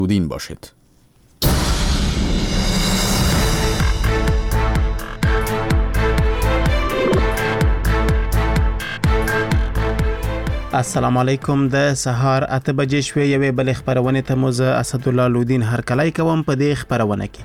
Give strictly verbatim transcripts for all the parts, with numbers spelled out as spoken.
بودین باشید. السلام علیکم. د سهار اته بجې شوې یوې بلې خبرونه ته مو زه اسدالله لودین هرکلی کوم. په دې خبرونه کې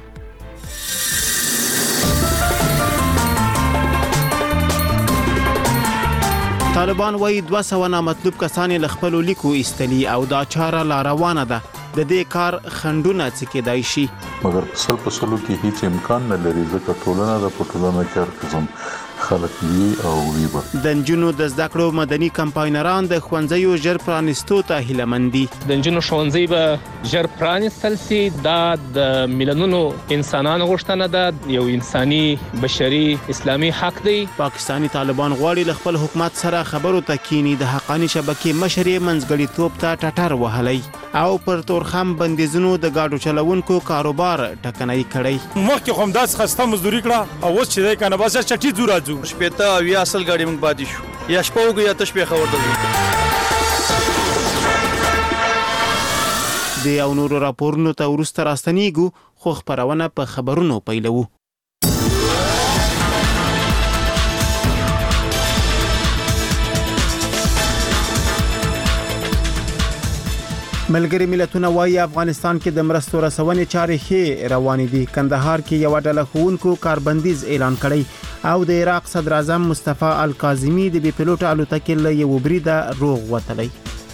طالبان وایي دوه سوه نامطلوب کسان له خپلو لیکو ایستلي او دا چاره لا روانه ده. د دې کار خنډونه څه کېدای شي، مګر په سل په سلو کې هیڅ امکان نه لري ځکه ټولنه د ټولنه کې هر قسم خلک وي او وي به. د نجونو د زده کړو مدني کمپاینران د ښوونځیو ژر پرانیستو ته هیلهمند دي. د نجونو ښوونځي به ژر پرانیستل سي. دا د میلیونونو انسانانو غوښتنه ده، یو انساني بشري اسلامي حق دی. پاکستانی طالبان غواړي له خپل حکومت سره خبرو ته کینی. د حقانی شبکې مشر منځګړیتوب ته ټټر وهلی او پر تورخم بندیزونو د گاډو چلوونکو کاروبار ټکنۍ کړی. مخکې هم داس خسته مزدوري کړه او اوس چې دی کنه بس چټي زو راځو. شپته او یا اصل ګاډي موږ پاتې شو، یا شپه وګو یا تشبیه خبر ده. د او نورو راپورونو ته ورسته راستنیږو، خو خبرونه په خبرونو پیلوو. ملګری ملتونه وايي افغانستان کې د مرستو رسونې چارې ښې روانې دي. کندهار کې یو ډله ښوونکو کاربندیز اعلان کړی او د عراق صدر اعظم مصطفی الکاظمی د بي پيلوټ الوتکې له یو بریده روغ وتلی.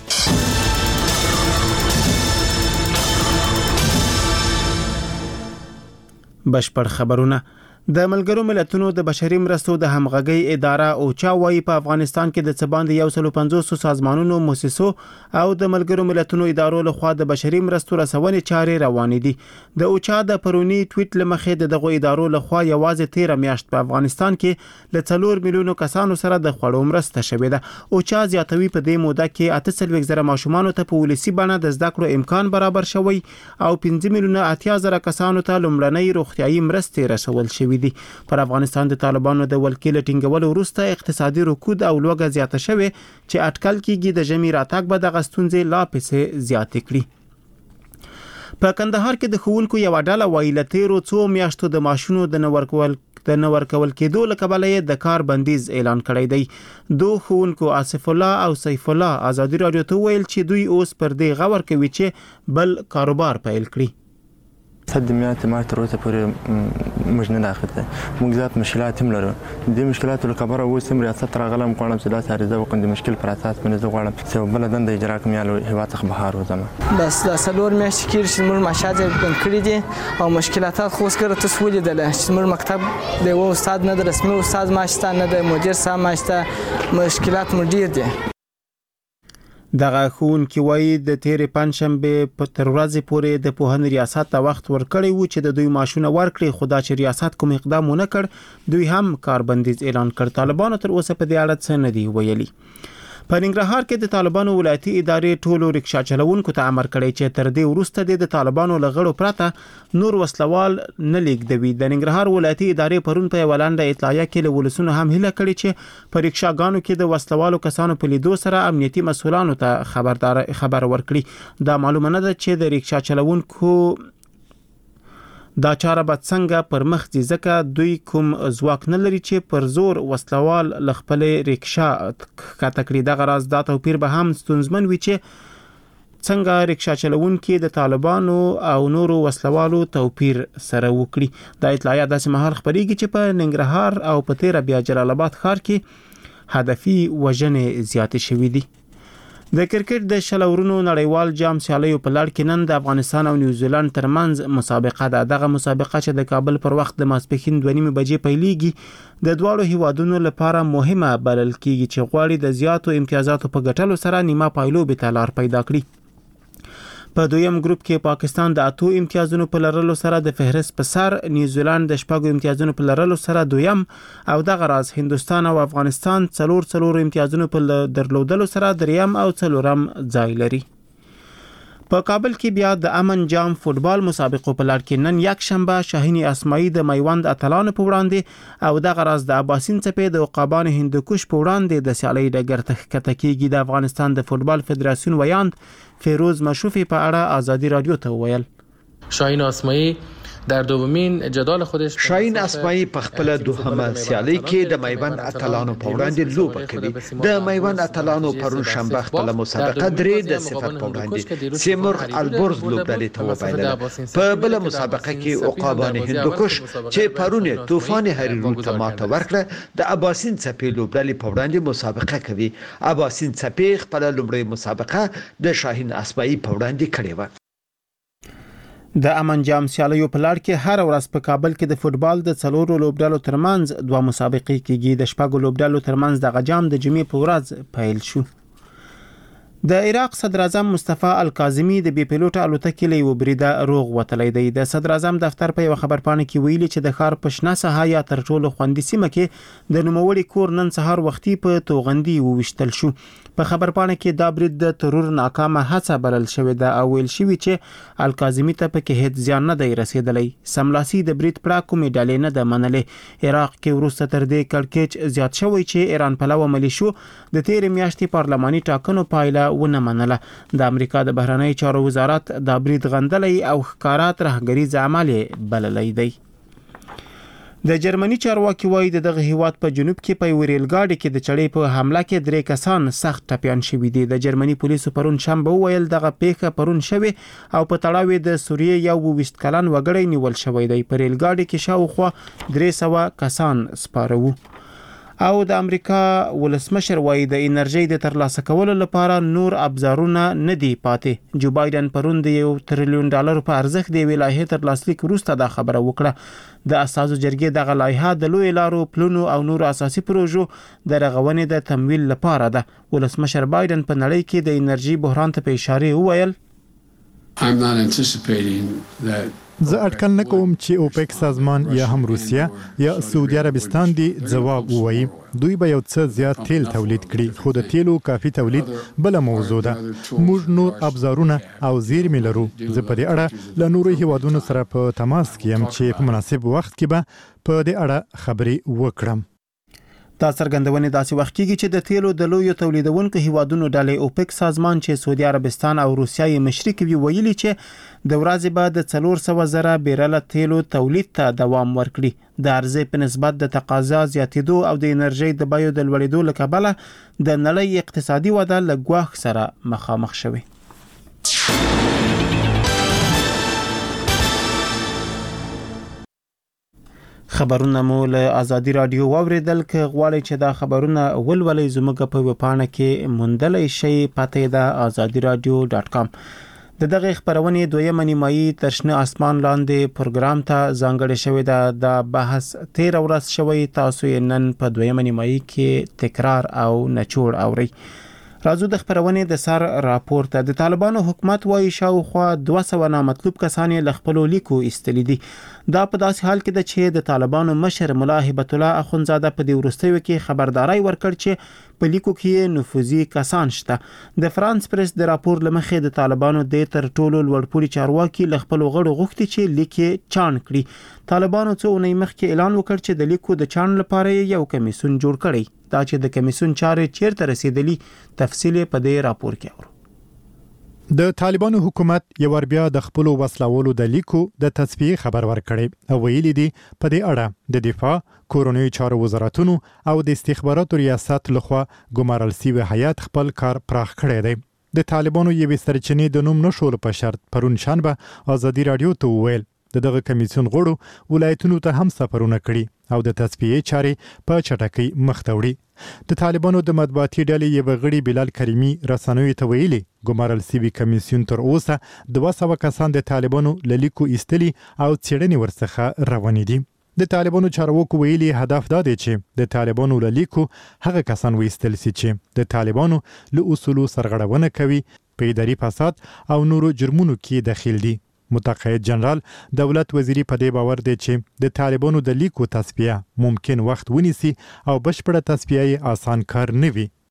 بشپړ خبرونه. د ملګرو ملتونو د بشري مرستو د همغږي اداره اوچا وايي په افغانستان کې د څباند یو سل پنځوس سازمانونو مؤسسو او د ملګرو ملتونو ادارو له خوا د بشري مرستو رسونې چارې روانې دي. د اوچا د پرونی ټویټ لمخې د دغه ادارو له خوا یوازې تیره میاشت په افغانستان کې له څلور میلیونو کسانو سره د خوړو مرسته شوې ده. اوچا زیاتوي په دې موده کې اته سلويښت زره ماشومان ته په ولسی بڼه د زده کړو امکان برابر شوی او پنځه میلیونه اتیا زره کسانو ته لومړنۍ روغتيایي مرستې رسول شوې دي. پر افغانستان د طالبانو د ولکې لټینګولو وروسته اقتصادي رکود او لوږه زیاته شوه چې اټکل کیږي د جمی راتګ به د غستونځې لا پسې زیات کړي. په کندهار کې د ښوونکو یو ډله وایي له تیرو څو میاشتو د ماشونو د نورکول د نور کول کېدو له کبله د کار بندیز اعلان کړی دی. دوه ښوونکو آصف الله او سیف الله ازادي رادیو ته ویل چې دوی اوس پر دې غور کوي چې بل کاروبار پیل کړي. خدمات ما تر اوسه پورې موږ نه اخته موږ ذات مشکلات هم لرو. د مشکلاتو له کبره اوس هم ریاست راغلم کوم چې دا ساريزه وکړم د مشکل پر اساس باندې زه غواړم چې بل دند اجرا کوم یا هوا څخه بهار وځم. بس دا سلور میاشتې کې چې موږ مشاهده بند کړی دي او مشکلات خو اوس کړه تاسو ولیدل چې موږ مکتب د و استاد نه د رسمي استاد ماشته نه د مدیر صاحب ماشته مشکلات مو ډیر دي. دغه ښوونکي وایي د تیرې پنځشنبه په تر ورځې پورې د پوهنې ریاست ته وخت ورکړی وو چې د دوی ماشونه ورکړي، خو دا چې ریاست کوم اقدام ونه کړ دوی هم کاربندیز اعلان کړ. طالبانو تر اوسه په دې اړه څه نه دی ویلي. په ننګرهار کې د طالبانو ولایتي ادارې ټولو رکشا چلوونکو ته امر کړی چې تر دې وروسته د طالبانو لغړو پرته نور وسلوال نه لیږدوي. د ننګرهار ولایتي ادارې پرون په ولانډه اطلاعیه کې له ولسونو هم هیله کړې چې په رکشاګانو کې د وسلوالو کسانو په لیدو سره امنیتي مسؤلانو ته خبردار خبر ورکړي. دا معلومه نه ده چې د رکشا چلوونکو دا چاره به څنګه پر مخ ځي ځکه دوی کوم ځواک نه لري چې پر زور وسلوال ل خپل رکشا کاته کړي. دغه راز دا توپیر به هم ستونزمن وي چې څنګه رکشا چلوونکي د طالبانو او نورو وسلوالو توپیر سره وکړي. دا اطلاعیه داسې مهال خبرېږي چې په ننګرهار او په تیره بیا جلال آباد ښار کې هدفي وژنې زیاتې شوې دي. د کرکټ د شلورونو نړیوال جام سیالیو په لړ کې نن د افغانستان او نیوزیلند ترمنځ مسابقه ده. دغه مسابقه چې د کابل پر وخت د ماسپښین دوه نیمې بجې پیلېږي د دواړو هیوادونو لپاره مهمه بلل کېږي چې غواړي د زیاتو امتیازاتو په ګټلو سره نیمه پایلوبې ته لار پیدا کړي. په دویم ګروپ کې پاکستان د اتو امتیازونو په لرلو سره د فهرست په سر، نیوزیلند د شپږو امتیازونو په لرلو سره دویم او دغه راز هندستان او افغانستان څلور څلور امتیازونو په درلودلو سره دریم او څلورم ځای لري. په کابل کې بیا د امن جام فوتبال مسابقو په لړ کې نن یک شنبه شاهین اسماعیل د میوند اتلانو په وړاندې او د غراز د اباسین څپې د عقابان هندوکش په وړاندې د سیالۍ ډګر ته ښکته کېږي. د افغانستان د فوتبال فدراسیون ویاند فیروز مشوفی په اړه آزادی رادیو ته وویل. شاهین اسماعیل در دومین جدال خودش شاهین اسماعیل په خپل دوهمه سیالي کې د میوند اتلانو په وړاندې لوبه کوي. د میوند اتلانو پرون شنبه خپل مسابقه درې د صفر په وړاندې سیمرغ البرز لوبډلې ته وبایلله. په بل مسابقه کې عقابان هندوکش چې پرون طوفان هریرو ته ماته ورکړه د اباسین څپې لوبډلې په وړاندې مسابقه کوي. اباسین څپې خپل لومړی مسابقه د شاهین اسماعیل په وړاندې کړې و. د امن جام سیالیو په لړ کې هر ورځ په کابل کې د فوتبال د څلورو لوبډلو ترمنځ دوه مسابقې کیږي. د شپږو لوبډلو ترمنځ د جام د جمعې په ورځ پیل شو. د عراق صدر اعظم مصطفی الکاظمی د بي پيلوټ الوتکې له یو بریده روغ وتلی دی. د صدر اعظم دفتر په یو خبرپاڼه کې ویلي چې د ښار په شنه ساحه یا تر ټولو خوندي سیمه کې د نوموړي کور نن سهار وختي په توغندي وویشتل شو. په خبرپاڼه کې دا برید د ترور ناکامه هڅه بلل شوې ده او ویل شوی چې الکاظمی ته پکې هیڅ زیان نه دی رسیدلی. سملاسي د برید پړه کومې ډلې نه ده منلې. عراق کې وروسته تر دې کړکېچ زیات شوی چې ایران پلوه ملیشو د تیرې میاشتې پارلماني ټاکنو پایله ونه منله. د امریکا د بهرنی چارو وزارت دا برید غندلی او ښکارا ترهګریز عمل بللی دی. د جرمني چارواکي وایي د دغه هیواد په جنوب کې په ویریل ګاډي کې د چړې په حمله کې درې کسان سخت ټپيان شوي دي. د جرمني پولیسو پرون شنبه ویل دغه پیښه پرون شوه او په تړاو د سوریې یو ویشت کلن وګړی نیول شوی دی. په ریل ګاډي کې شاوخوا درې سوه کسان سپاره او د امریکا ولسمشر وایي د انرژي د ترلاسه کولو لپاره نور ابزارونه نه دی پاتې. جو بایدن پرون د یو تریلیون ډالر په ارزښت د ویلایه تر لاسلیک وروسته دا خبره وکړه. د اساسو جرګې دغه لایحه د لوی لارو پلونو او نور اساسي پروژو د رغونې د تمویل لپاره ده. ولسمشر بایدن په نړۍ کې د انرژي بحران ته په اشاره وویل زه اټکل نه کوم چې اوپک سازمان یا هم روسیا یا سعودي عربستان دی ځواب ووایي. دوی به یو څه زیات تیل تولید کړي خو د تیلو کافي تولید بل موضوع ده. موږ نور ابزارونه او زیرمې لرو. زه په دې اړه له نورو هیوادونو سره په تماس کې یم چې په مناسب وخت کې به په دې اړه خبرې وکړم. دا څرګندونه داسې وخت کېږي چې د تیلو د لویو تولیدونکو هیوادونو ډلې اوپک سازمان چې سعودي عربستان او روسیا یې مشري کوي ویلي چې د ورځې بعد د څلور سوه زره بیرله تیلو تولید ته دوام ورکړي. د عرضې په نسبت د تقاضا زیاتېدو او د انرژي د بیو د لوړېدو له کبله د نړۍ اقتصادي وده له ګواښ سره مخامخ شوې. خبرونه مو له آزادی رادیو واوریدل. که غواړئ چې دا خبرونه ولولئ زموږ په ویبپاڼه کې موندلی شئ. پته ده آزادی رادیو ډاټ کام. د دغه خبرونې دویمه نیمایي تر شنه اسمان لاندې پروګرام ته ځانګړې شوې ده. د بحث تیر ورځ شوی تاسو یې نن په دویمه نیمایي کې تکرار او نچوړ اورئ. راځو د خبرونې د سر راپور ته. د طالبانو حکومت وايي شاوخوا دوه سوه نامطلوب کسان له خپلو لیکو ایستلي دي. دا په داسې حال کې ده چې د طالبانو مشر ملا هبت الله اخونزاده په دې وروستیو کې خبرداري ورکړ چې په لیکو کې نفوذي کسان شته. د فرانس پریس د راپور لمخې د طالبانو د تر ټولو لوړپوړي چارواکي له خپلو غړو غوښتي چې لیک چاڼ کړي. طالبانو څو اونۍ مخکې اعلان وکړ چې د لیکو د چاڼ لپاره یو کمیسیون جوړ کړي. دا چې د کمیسیون چارې چیرته رسیدلی تفصیل په دې راپور کې اورو. د طالبانو حکومت یو ور بیا د خپل وسلوالو د لیکو د تصفیه خبر ورکړي او ویلي دي په دې اړه د دفاع کورونی چارو وزارتونو او د استخباراتو ریاست لخوا ګمارل شوی هیئت خپل کار پراخ کړی دی. د طالبانو یوې سرچینې د نوم نشول په شرط پرون شنبه آزادی رادیو ته وویل د دغه کمیسیون غړو ولایتونو ته هم سفرونه کړي او د تصفیه چارې په چټکۍ مخ ته وړي. د طالبانو د مطبوعاتي ډلې یو غړي بلال کریمي رسنیو ته ویلي ګمارل شوی کمیسیون تر اوسه دوه سوه کسان د طالبانو له لیکو ایستلي او څېړنې ورڅخه روانې دي. د طالبانو چارواکو ویلي هدف دا دی چې د طالبانو له لیکو هغه کسان وایستل شي چې د طالبانو له اصولو سرغړونه کوي، په اداري فساد او نورو جرمونو کې دخیل دي. متقاعد جنرال دولت وزیری په دې باور دی چې د طالبانو د لیکو تصفیه ممکن وخت ونیسي او بشپړه تصفیه آسان کار نه وي.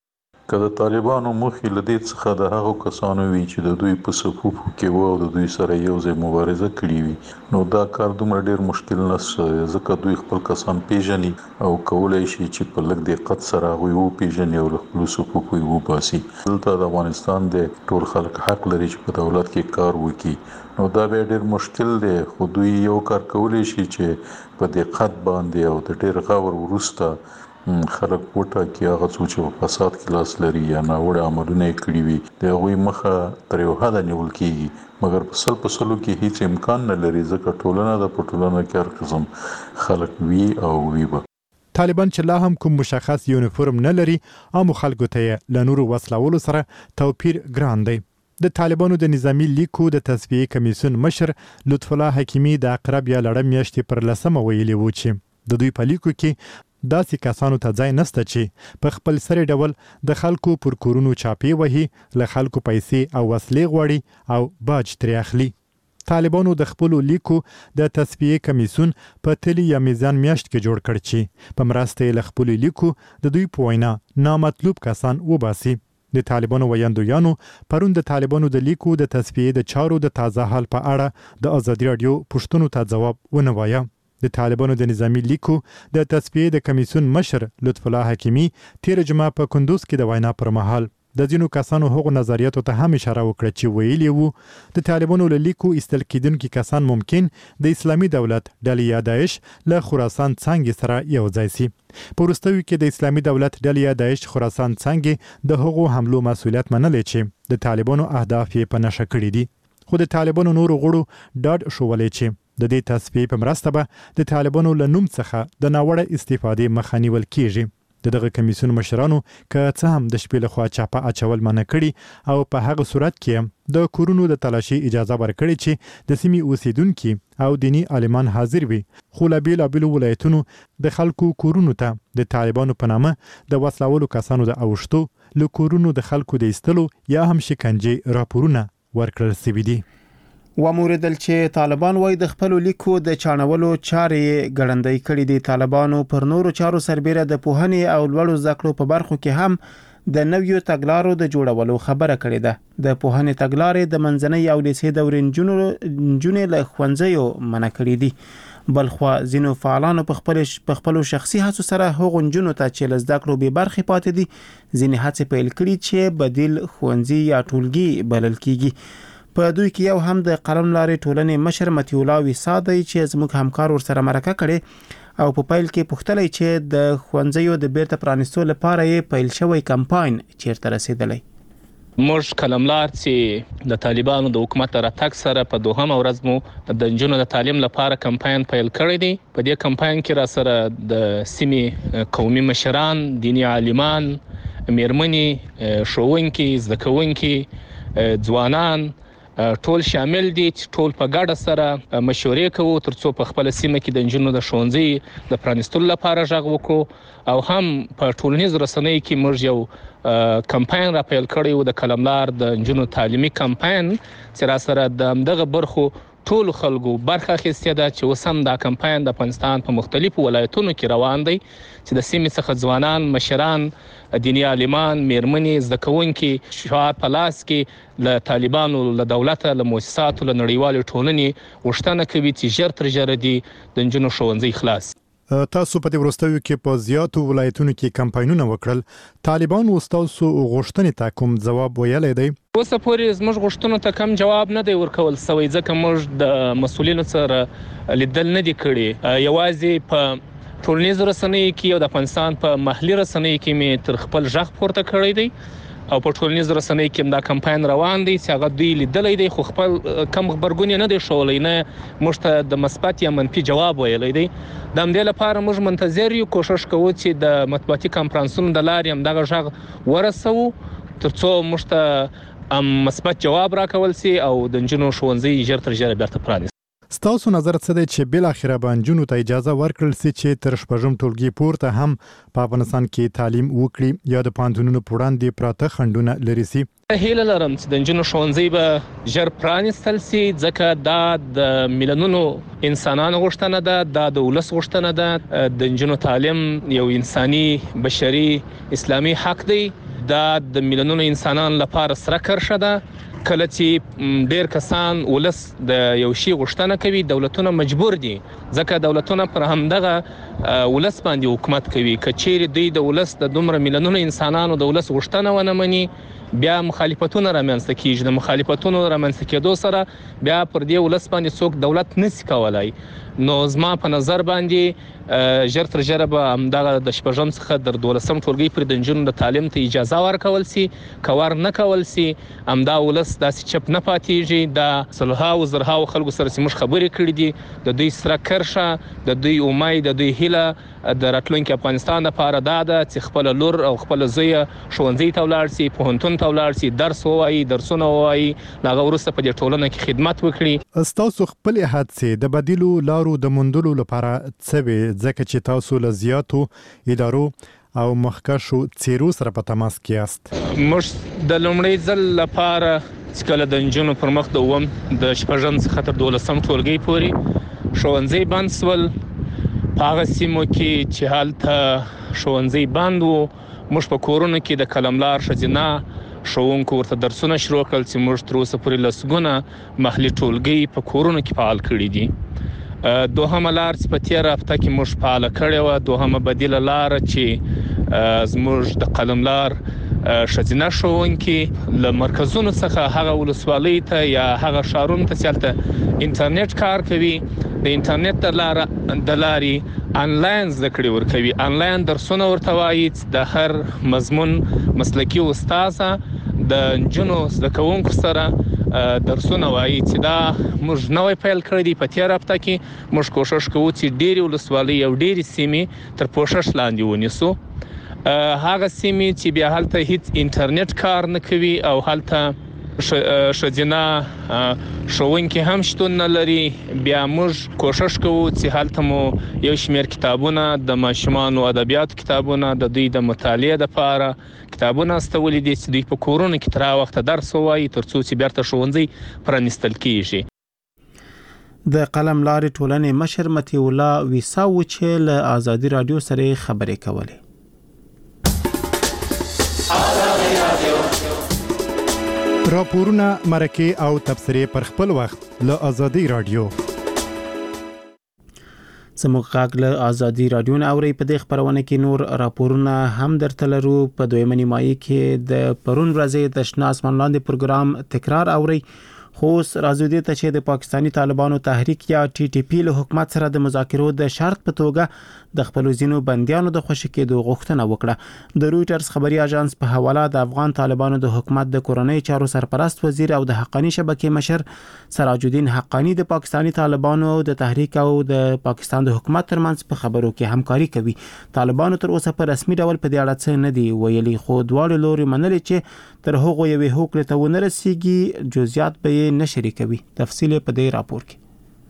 که د طالبانو مخې له دې څخه د هغو کسانو وي چې د دوی په صفوفو کې وو او د دوی سره یو ځای مبارزه کړې وي نو دا کار دومره ډیر مشکل نه ځکه دوی خپل کسان پیژني او کولای شي چې په لږ دقت سره هغوی وپیژني او له خپلو صفوفو یې وباسي. دلته د افغانستان د ټول خلک حق لري چې په دولت کې کار وکړي نو دا به ډیر مشکل دی خو دوی یو کار کولی شي چې په دقت باندې او د ډیر غور وروسته خلک وټا کې هغه څه چې په فساد کې لاس لري یا ناوړه عملونه کړی وي د هغوی مخه تر یو حده نیول کېږي مګر په سل په سلو کې هیڅ امکان نه لري ځکه ټولنه د په ټولنه کې هر قسم خلک وي او وي به. طالبان چې لا هم کوم مشخص یونیفورم نه لري عام خلکو ته له نورو وسلوالو سره توپیر ګران دی. د طالبانو د نظامی لیکو د تصفیه کمیسیون مشر لطف الله حکیمی د اقرب یا لړم میاشتې پر لسمه ویلي و چې د دوی په لیکو کې داسې کسانو ته ځای نشته چې په خپل سری ډول د خلکو پر کورونو چاپی وهي له خلکو پیسې او وسلې غواړي او باج ترې اخلي. طالبانو د خپل لیکو د تصفیه کمیسیون په تلی یا میزان میاشت کې جوړ کړ چې په مرسته له خپل لیکو د دوی په وینا نامطلوب کسان وباسي. د طالبانو ویاندویانو پرون د طالبانو د لیکو د تصفیه د چارو د تازه حال په اړه د ازادي رادیو پښتنو ته ځواب ونه وایه. د طالبانو د نظامی لیکو د تصفیه د کمیسیون مشر لطف الله حکیمی تیر جمعه په کندوز کې د وینا پر مهال د ځینو کسانو هغو نظریاتو ته هم اشاره وکړه چې ویلي وو د طالبانو له لیکو ایستل کېدونکي کسان ممکن د اسلامي دولت ډلې یا داعش له خراسان څانګې سره یو ځای شي. په وروستیو کې د اسلامي دولت ډلې یا داعش خراسان څانګې د هغو حملو مسؤلیت منلی چې د طالبانو اهداف یې په نښه کړي دي. خو د طالبانو نورو غړو ډاډ شولی چې د دې تصفیې په مرسته به د طالبانو له نوم څخه د ناوړه استفادې مخه نیول کیږي. د دغه کمیسیون مشرانو که څه هم د شپې لخوا چاپه اچول منع کړي او په هغه صورت کې د کورونو د تلاشي اجازه ورکړي چې د سیمې اوسیدونکي او دینی عالمان حاضر وي خو له بیلابیلو ولایتونو د خلکو کورونو ته د طالبانو په نامه د وسلوالو کسانو د اوښتو له کورونو د خلکو د ایستلو یا هم شکنجې راپورونه ورکړل شوي دي. وموردل چې طالبان وای د خپل لیکو د چانولو چارې ګړندۍ کړې دي. طالبانو پر نورو چارو سربېره د پوهنې او لوړو زده کړو په برخو کې هم د نویو تګلارو د جوړولو خبره کړې ده. د پوهنې تګلارې د منځنۍ او لیسې دورې نجونې له ښوونځیو منع کړې دي. بلخوا ځینو فعالانو په خپل په خپل شخصي هڅو سره هغو نجونو ته چې له زده کړو بې برخې پاتې دي ځینې هڅې پیل کړي چې بدیل ښوونځي یا ټولګي بلل کیږي. په دوی کې یو هم د قلم لارې ټولنې مشر متي الله ویسا دی چې زموږ همکار ورسره مرکه کړي او په پیل کې پوښتلی چې د ښوونځیو د بیرته پرانیستو لپاره یې پیل شوی کمپاین چیرته رسیدلی. موږ قلملار چې د طالبانو د حکومت راتګ سره په دوهم ورځ مو د نجونو د تعلیم لپاره کمپاین پیل کړی دی. په دې کمپاین کې را سره د سیمې قومي مشران، دینی عالمان، میرمنې، ښوونکي، زده کوونکي، ځوانان ټول شامل دي چې ټول په ګډه سره مشورې کوو ترڅو په خپل سیمه کې د نجونو د ښوونځي د پرانیستلو لپاره غږ وکړو او هم په ټولنیز رسنۍ کې موږ یو کمپاین را پیل کړی و د قلملار د نجونو تعلیمي کمپاین چې را سره د دغه برخو ټول خلکو برخه اخیستې ده چې اوس هم دا کمپاین د افغانستان په مختلفو ولایتونو کې روان دی چې د سیمې څخه ځوانان، مشران، دینی عالمان، میرمنې، زده کوونکي شعار په لاس کې له طالبانو، له دولته، له مؤسساتو، له نړیوالې ټولنې غوښتنه کوي چې ژر تر ژره دي د نجونو ښوونځي خلاص. تاسو په دې وروستیو کې په زیاتو ولایتونو کې کمپاینونه وکړل. طالبانو تاسو غوښتنې ته کوم ځواب ویلی دی؟ اوسه پورې زموږ غوښتنو ته کم جواب نه دی ورکول سوی ځکه موږ د مسؤلینو سره لیدل نه دي کړي. یوازې په ټولنیزو رسنیو کې او د افغانستان په محلي رسنیو کې مې تر خپل غږ پورته کړی دی او په ټولنیزو رسنیو کې دا کمپاین روان دی چې هغه دوی لیدلی دی خو خپل کم خبرګون نه دی ښولی، نه موږ ته د مثبت یا منفي جواب ویلی دی. د همدې لپاره موږ منتظر یو، کوشش کوو چې د مطبوعاتي کنفرانسونو د لارې همدغه غږ ورسوو ترڅو موږ ته مثبت جواب راکول سي او د نجونو ښوونځي ژر تر ژره بیرته پرانیستل. ستاسو نظر څه دی چې بل اخره به نجونو ته اجازه ورکړل سي چې تر شپږم ټولګي پورته هم په افغانستان کې تعلیم وکړي یا د پوهنتونونو په وړاندې پراته خنډونه لرې سي؟ هیله لرم چې د نجونو ښوونځي به ژر پرانیستل سي ځکه دا د میلیونونو انسانانو غوښتنه ده، دا د ولس غوښتنه ده. د نجونو تعلیم یو انساني، بشري، اسلامي حق دی. دا د میلیونونو انسانانو لپاره سره کرښه ده. کله چې ډیر کسان ولس د یو شی غوښتنه کوي، دولتونه مجبور دي، ځکه دولتونه پر همدغه ولس باندې حکومت کوي. که چیرې دوی د ولس د دومره میلیونونو انسانانو د ولس غوښتنه ونه مني، بیا مخالفتونه رامنځته کیږي. د مخالفتونو رامنځته کېدو سره بیا پر دې ولس باندې څوک دولت نشي کولای. نو زما په نظر باندې ژر تر ژره به همدغه د شپږم څخه تر دولسم ټولګي پورې د نجونو د تعلیم ته اجازه ورکول سي. که ور نه کول سي، همدا ولس داسې چپ نه پاتېږي. د سلهاو زرهاو خلکو سره چې موږ خبرې کړې دي، د دوی سره کرښه، د دوی امید، د دوی هیله د راتلونکي افغانستان لپاره دا ده چې خپل لور او خپل زوی ښوونځي ته ولاړ سي، پوهنتون ته ولاړ سي، درس ووایي، درسونه ووایي، هغه وروسته په دې ټولنه کې خدمت وکړي. ستاسو خپل هڅې د بدیلو لارو د موندلو لپاره څه وي، ځکه چې تاسو له زیاتو ادارو او مخکښو څیرو سره په تماس کې یاست؟ موږ د لومړي ځل لپاره چې کله د نجونو پر مخ د اووم د شپږم څخه تر دولسم ټولګي پورې ښوونځي بند سول، په هغه سیمو کې چې هلته ښوونځي بند وو، موږ په کورونو کې د قلملار ښځینه ښوونکو ورته درسونه شروع کړل چې موږ تر اوسه پورې لسګونه محلي ټولګي په کورونو کې فعال کړي دي. دوهمه لار چې په تېره هفته کې موږ فعاله کړې وه، دوهمه بدیله لاره چې زموږ د قلملار ښځینه ښوونکي له مرکزونو څخه هغه ولسوالۍ ته یا هغه ښارونو ته چې هلته انټرنیټ کار کوي، د انټرنیټ د لارې د لارې انلاین زده کړې ورکوي. انلاین درسونه ورته وایي چې د هر مضمون مسلکي استاده د نجونو زده کوونکو سره درسونه وایي. چې دا موږ نوی پیل کړی دی. په تېره هفته کې موږ کوشش کوو چې ډېرې ولسوالۍ او ډېرې سیمې تر پوښښ لاندې ونیسو. هغه سیمې چې بیا هلته هیڅ انټرنیټ کار نه کوي او هلته ښځینه ښوونکي هم شتون نه لري، بیا موږ کوشش کوو چې هلته مو یو شمېر کتابونه د ماشومانو ادبیاتو کتابونه د دوی د مطالعې لپاره کتابونه استولي دي چې دوی په کورونو کې تر هغه وخته درس ووایي تر څو چې بیرته ښوونځي پرانیستل کیږي. د قلم لارې ټولنې مشر متي الله ویساو چې له آزادي رادیو سره خبرې کولې. راپورونه، مرکې او تبصرې پر خپل وخت له آزادي رادیو. زموږ غږ له آزادي رادیو نه اوري. په دې خبرونه کې نور راپورونه هم درته لرو. په دویمه نیمایي کې د پرون ورځې د شنه اسمان لاندې پروګرام تکرار اوري. خو راځو دې ته چې د پاکستانی طالبانو تحریک یا ټي ټي پی له حکومت سره د مذاکرو د شرط په توګه د خپل ځینو بندیانو د خوشی کېدو غوښتنه وکړه. د رويټرز خبري اژانس په حواله د افغان طالبانو د حکومت د کورنۍ چارو سرپرست وزیر او د حقانی شبکې مشر سراج الدین حقانی د پاکستانی طالبانو د تحریک او د پاکستان د حکومت ترمنځ په خبرو کې همکاري کوي. طالبانو تر اوسه په رسمي ډول په دې اړه څه نه دی ویلي، خو دواړو لوري منلي چې تر هغه یوې هوکړې ته ونه رسیږي. جزئیات به نه شریکوي. تفصیل په دې راپور کې.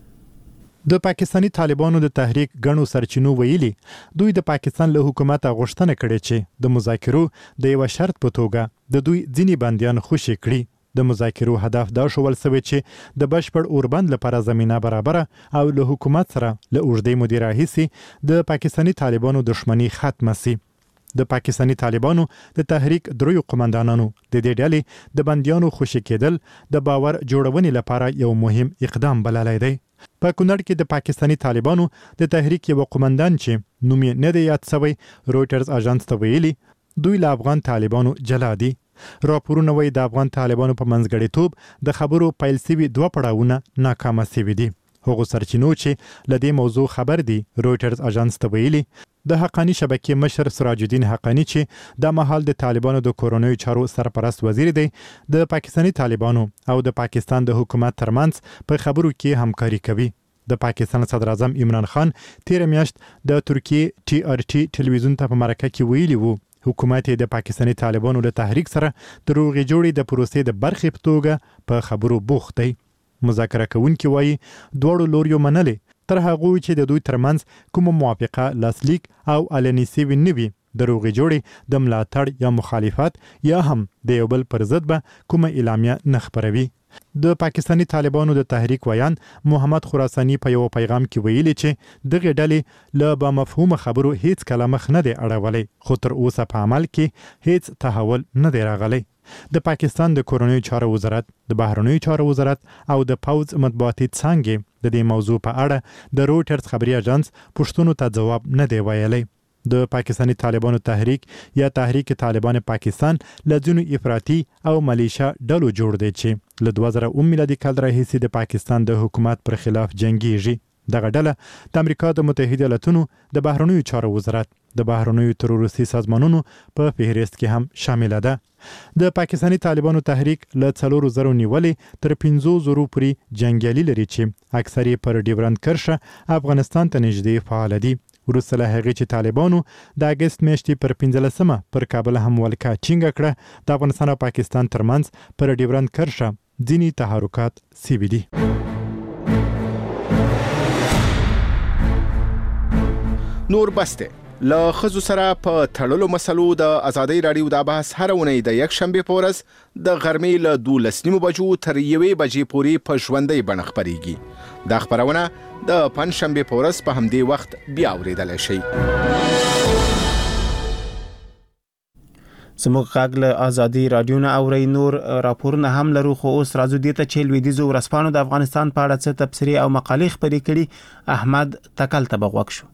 د پاکستانی طالبانو د تحریک غنو سرچینو ویلي دوی د پاکستان له حکومت غوښتنه کړې چې د مذاکرو د یو شرط په توګه د دوی ځینی بندیان خوشی کړي. د مذاکرو هدف دا شول سوي چې د بشپړ اوربند لپاره زمينه برابر او له حکومت سره له اوږدې مودې راهیسي د پاکستانی طالبانو دښمنی ختم شي. د پاکستانی طالبانو د تحریک دریو قومندانانو د دې ډلې د بندیانو خوشی کېدل د باور جوړونې لپاره یو مهم اقدام بللی دی. په کونړ کې د پاکستانی طالبانو د تحریک یو قومندان چې نوم یې نه دی یاد شوی رويټرز اژانس ته ویلي دوی له افغان طالبانو جلا دي. راپورونه وايي د افغان طالبانو په منځګړیتوب د خبرو پیل سوي دوه پړاوونه ناکام شوي دي. هغه سرچینو چې لدې موضوع خبر دي رويټرز اژانس ته ویلي د حقانی شبکې مشر سراج الدین حقانی چې د مهال د طالبانو د کورونوي چارو سرپرست وزیر دی د پاکستانی طالبانو او د پاکستان د حکومت ترمنځ په خبرو کې همکاري کوي. د پاکستان صدر اعظم عمران خان تیر میاشت د ترکیه ټي ار ټي ټلویزیون ته په مرکه کې ویلي وو حکومت د پاکستانی طالبانو له تحریک سره د روغې جوړې د پروسې د برخې په توګه په خبرو بوخت دی. مذاکره کوونکي وایي دوړو لوريو منلي تر هغه چې د دوی ترمنځ کوم موافقه لاسلیک او علني سوي نوي د روغې جوړې د ملاتړ یا مخالفت یا هم د یو بل پر ضد به کوم اعلامیه نه خبروي. د پاکستانی طالبانو د تحریک ویان محمد خراسانی په یو پیغام کې ویلي چې دغه ډلې له با مفهوم خبرو هیڅ کلمه نه دی اړولې، خو تر اوسه په عمل کې هیڅ تحول نه دی راغلی. د پاکستان د کورنیو چارو وزارت، د بهرنیو چارو وزارت او د پوز مطبوعاتي څانګې د دې موضوع په اړه د روټرز خبري اژانس پوښتنو ته جواب نه دی ویلی. د پاکستانی طالبانو تحریک یا تحریک طالبان پاکستان له ځینو افراطي او ملیشیا ډلو جوړ دی چې له دوه زره اووه میلادي کال راهیسې د پاکستان د حکومت پر خلاف جنګیږي. دغه ډله د امریکا د متحده ایالاتونو د بهرنیو چارو وزارت د بهرنیو تروریستي سازمانونو په فهرست کې هم شامل ده. د پاکستانی طالبانو تحریک له څلورو زرو نیولې تر پنځو زرو پورې جنګیالي لري چې اکثر یې پر ډیورند کرښه افغانستان ته نږدې فعال دي. وروسته له هغې چې طالبانو د اګست میاشتې پر پنځلسمه پر کابل هم ولکه ټینګه کړه، د افغانستان او پاکستان ترمنځ پر ډیورند کرښه ځینې تحرکات سوي دي. نور بسته له ښځو سره په تړلو مسلو د ازادۍ راډیو د بحث هره اونۍ د یک شنبې په ورځ د غرمې له دولس نیمو بجو تر یوې بجې پورې په ژوندۍ بڼه خپرېږي. دا خپرونه د پنجشنبې په ورځ په همدې وخت بیا اورېدلی شئ. زموږ غږ له ازادي راډیو نه اورئ. نور راپورونه هم لرو، خو اوس راځو دې ته چې لویدیځو ورځپاڼو د افغانستان په اړه څه تبصرې او مقالې خپرې کړي. احمد تکل ته به غوږ شو.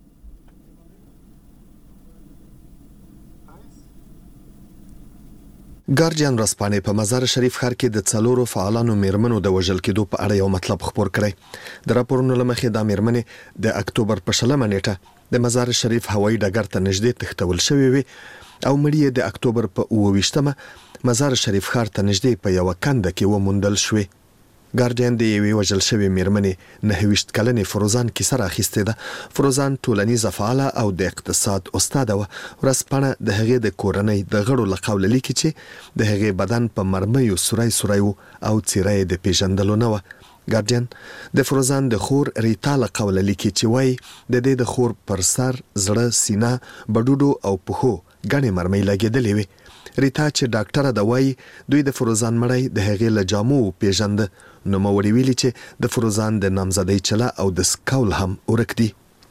ګارډین ورځپاڼې په مزار شریف ښار کې د څلورو فعالانو میرمنو د وژل کېدو په اړه یو مطلب خپور کړی. د راپورونو له مخې دا میرمنې د اکتوبر په شلمه نیټه د مزار شریف هوایي ډګر ته نږدې تښتول شوې وي او مړی د اکتوبر په اووه ویشتمه مزار شریف ښار ته نږدې په یو کنده کې وموندل شوې. ګارډین د یوې وژل شوې میرمنې نهه ویشت کلنې فروزان کیسه راخیستې ده. فروزان ټولنیزه فعاله او د اقتصاد استاده وه. ورځپاڼه د هغې د کورنۍ د غړو له قوله لیکي چې د هغې بدن په مرمیو سوری سوری و او څیره یې د پیژندلو نه وه. ګارډین د فروزان د خور ریتا له قوله لیکي چې وایي د دې د خور پر سر، زړه، سینه، بډوډو او پښو ګڼې مرمۍ لګېدلې وې. ریتا چې ډاکټره ده وایي دوی د فروزان مړی د هغې له جامو پیژنده. نوموړي ویلي چې د فروزان د نامزدۍ چله او د سکول هم ورک دي.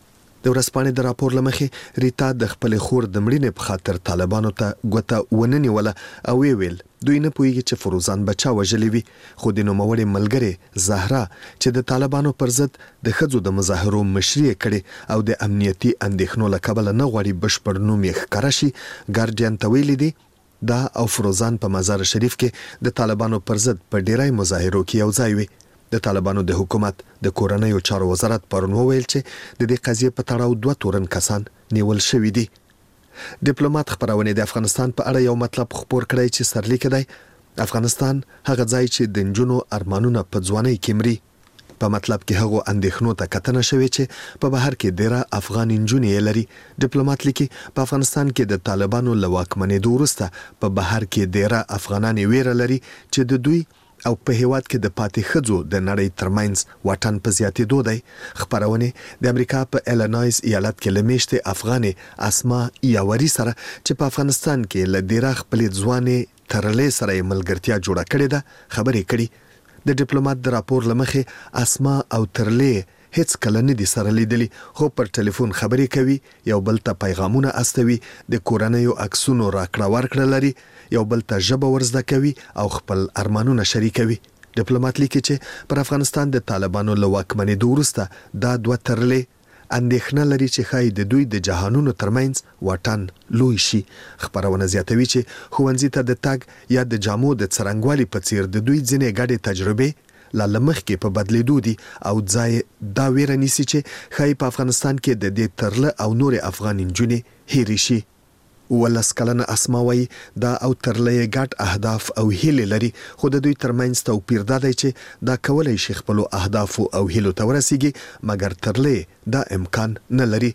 د ورځپاڼې د راپور له مخې ریتا د خپلې خور د مړینې په خاطر طالبانو ته ګوته ونه نیوله او ویې ویل دوی نه پوهیږي چې فروزان به چا وژلې وي. خو د نوموړې ملګرې زهرا چې د طالبانو پر ضد د ښځو د مظاهرو مشري یې کړې او د امنیتي اندېښنو له کبله نه غواړي بشپړ نوم یې ښکاره شي، ګارډین ته ویلي دي دا او فروزان په مزار شریف کې د طالبانو پر ضد په ډیری مظاهرو کې یو ځای وي. د طالبانو د حکومت د کورنیو چارو وزارت پرون وویل چې د دې قضیې په تړاو دوه تورن کسان نیول شوي دي. ډیپلوماټ خبرونه د افغانستان په اړه یو مطلب خپور کړی چې سرلیک دی افغانستان هغه ځای چې د نجونو ارمانونه په ځوانۍ کې مري. په مطلب کې هغه اندېښنو ته کتنه شوې چې په بهر کې ډیره افغان نجونې لري. ډیپلوماټ لیکي په افغانستان کې د طالبانو له واکمنېدو وروسته په بهر کې ډیره افغانان ویره لري چې د دوی او په هیواد کې د پاتې ښځو د نړۍ ترمنځ واټن په زیاتېدو دی. خبرونه د امریکا په ایلینویز ایالت کې لمیشته افغانې اسما یاوري سره چې په افغانستان کې له ډیره خپلې ځوانې ترلې سره ملګرتیا جوړه کړې ده خبرې کړي. د ډیپلوماټ د راپور لمخې اسما او ترلې هیڅ کله نه دي سره لیدلي، خو پر ټلیفون خبرې کوي، یو بل ته پیغامونه استوي، د کورنیو عکسونو راکړه ورکړه لري، یو بل ته ژبه ورزده کوي او خپل ارمانونه شریکوي. ډیپلوماټ لیکي چې پر افغانستان د طالبانو له واکمنېدو وروسته دا دوه ترلې اندېښنه لري چې ښایي د دوی د جهانونو ترمنځ واټن لوی شي. خبرونه زیاتوي چې ښوونځي ته د تګ یا د جامو د څرنګوالي په څیر د دوی ځینې ګډې تجربې لا لمخکې په بدلیدو دي او ځای دا ویره نیسي چې ښایي په افغانستان کې د دې ترله او نور افغان نجونې هېرې شي. ولس کلنه اسما وایي دا او ترلې ګډ اهداف او هیلې لري، خو د دوی ترمنځ توپیر دا دی چې دا کولای شي خپل اهداف او هیلو ته ورسیږي، مګر ترلې دا امکان نه لري.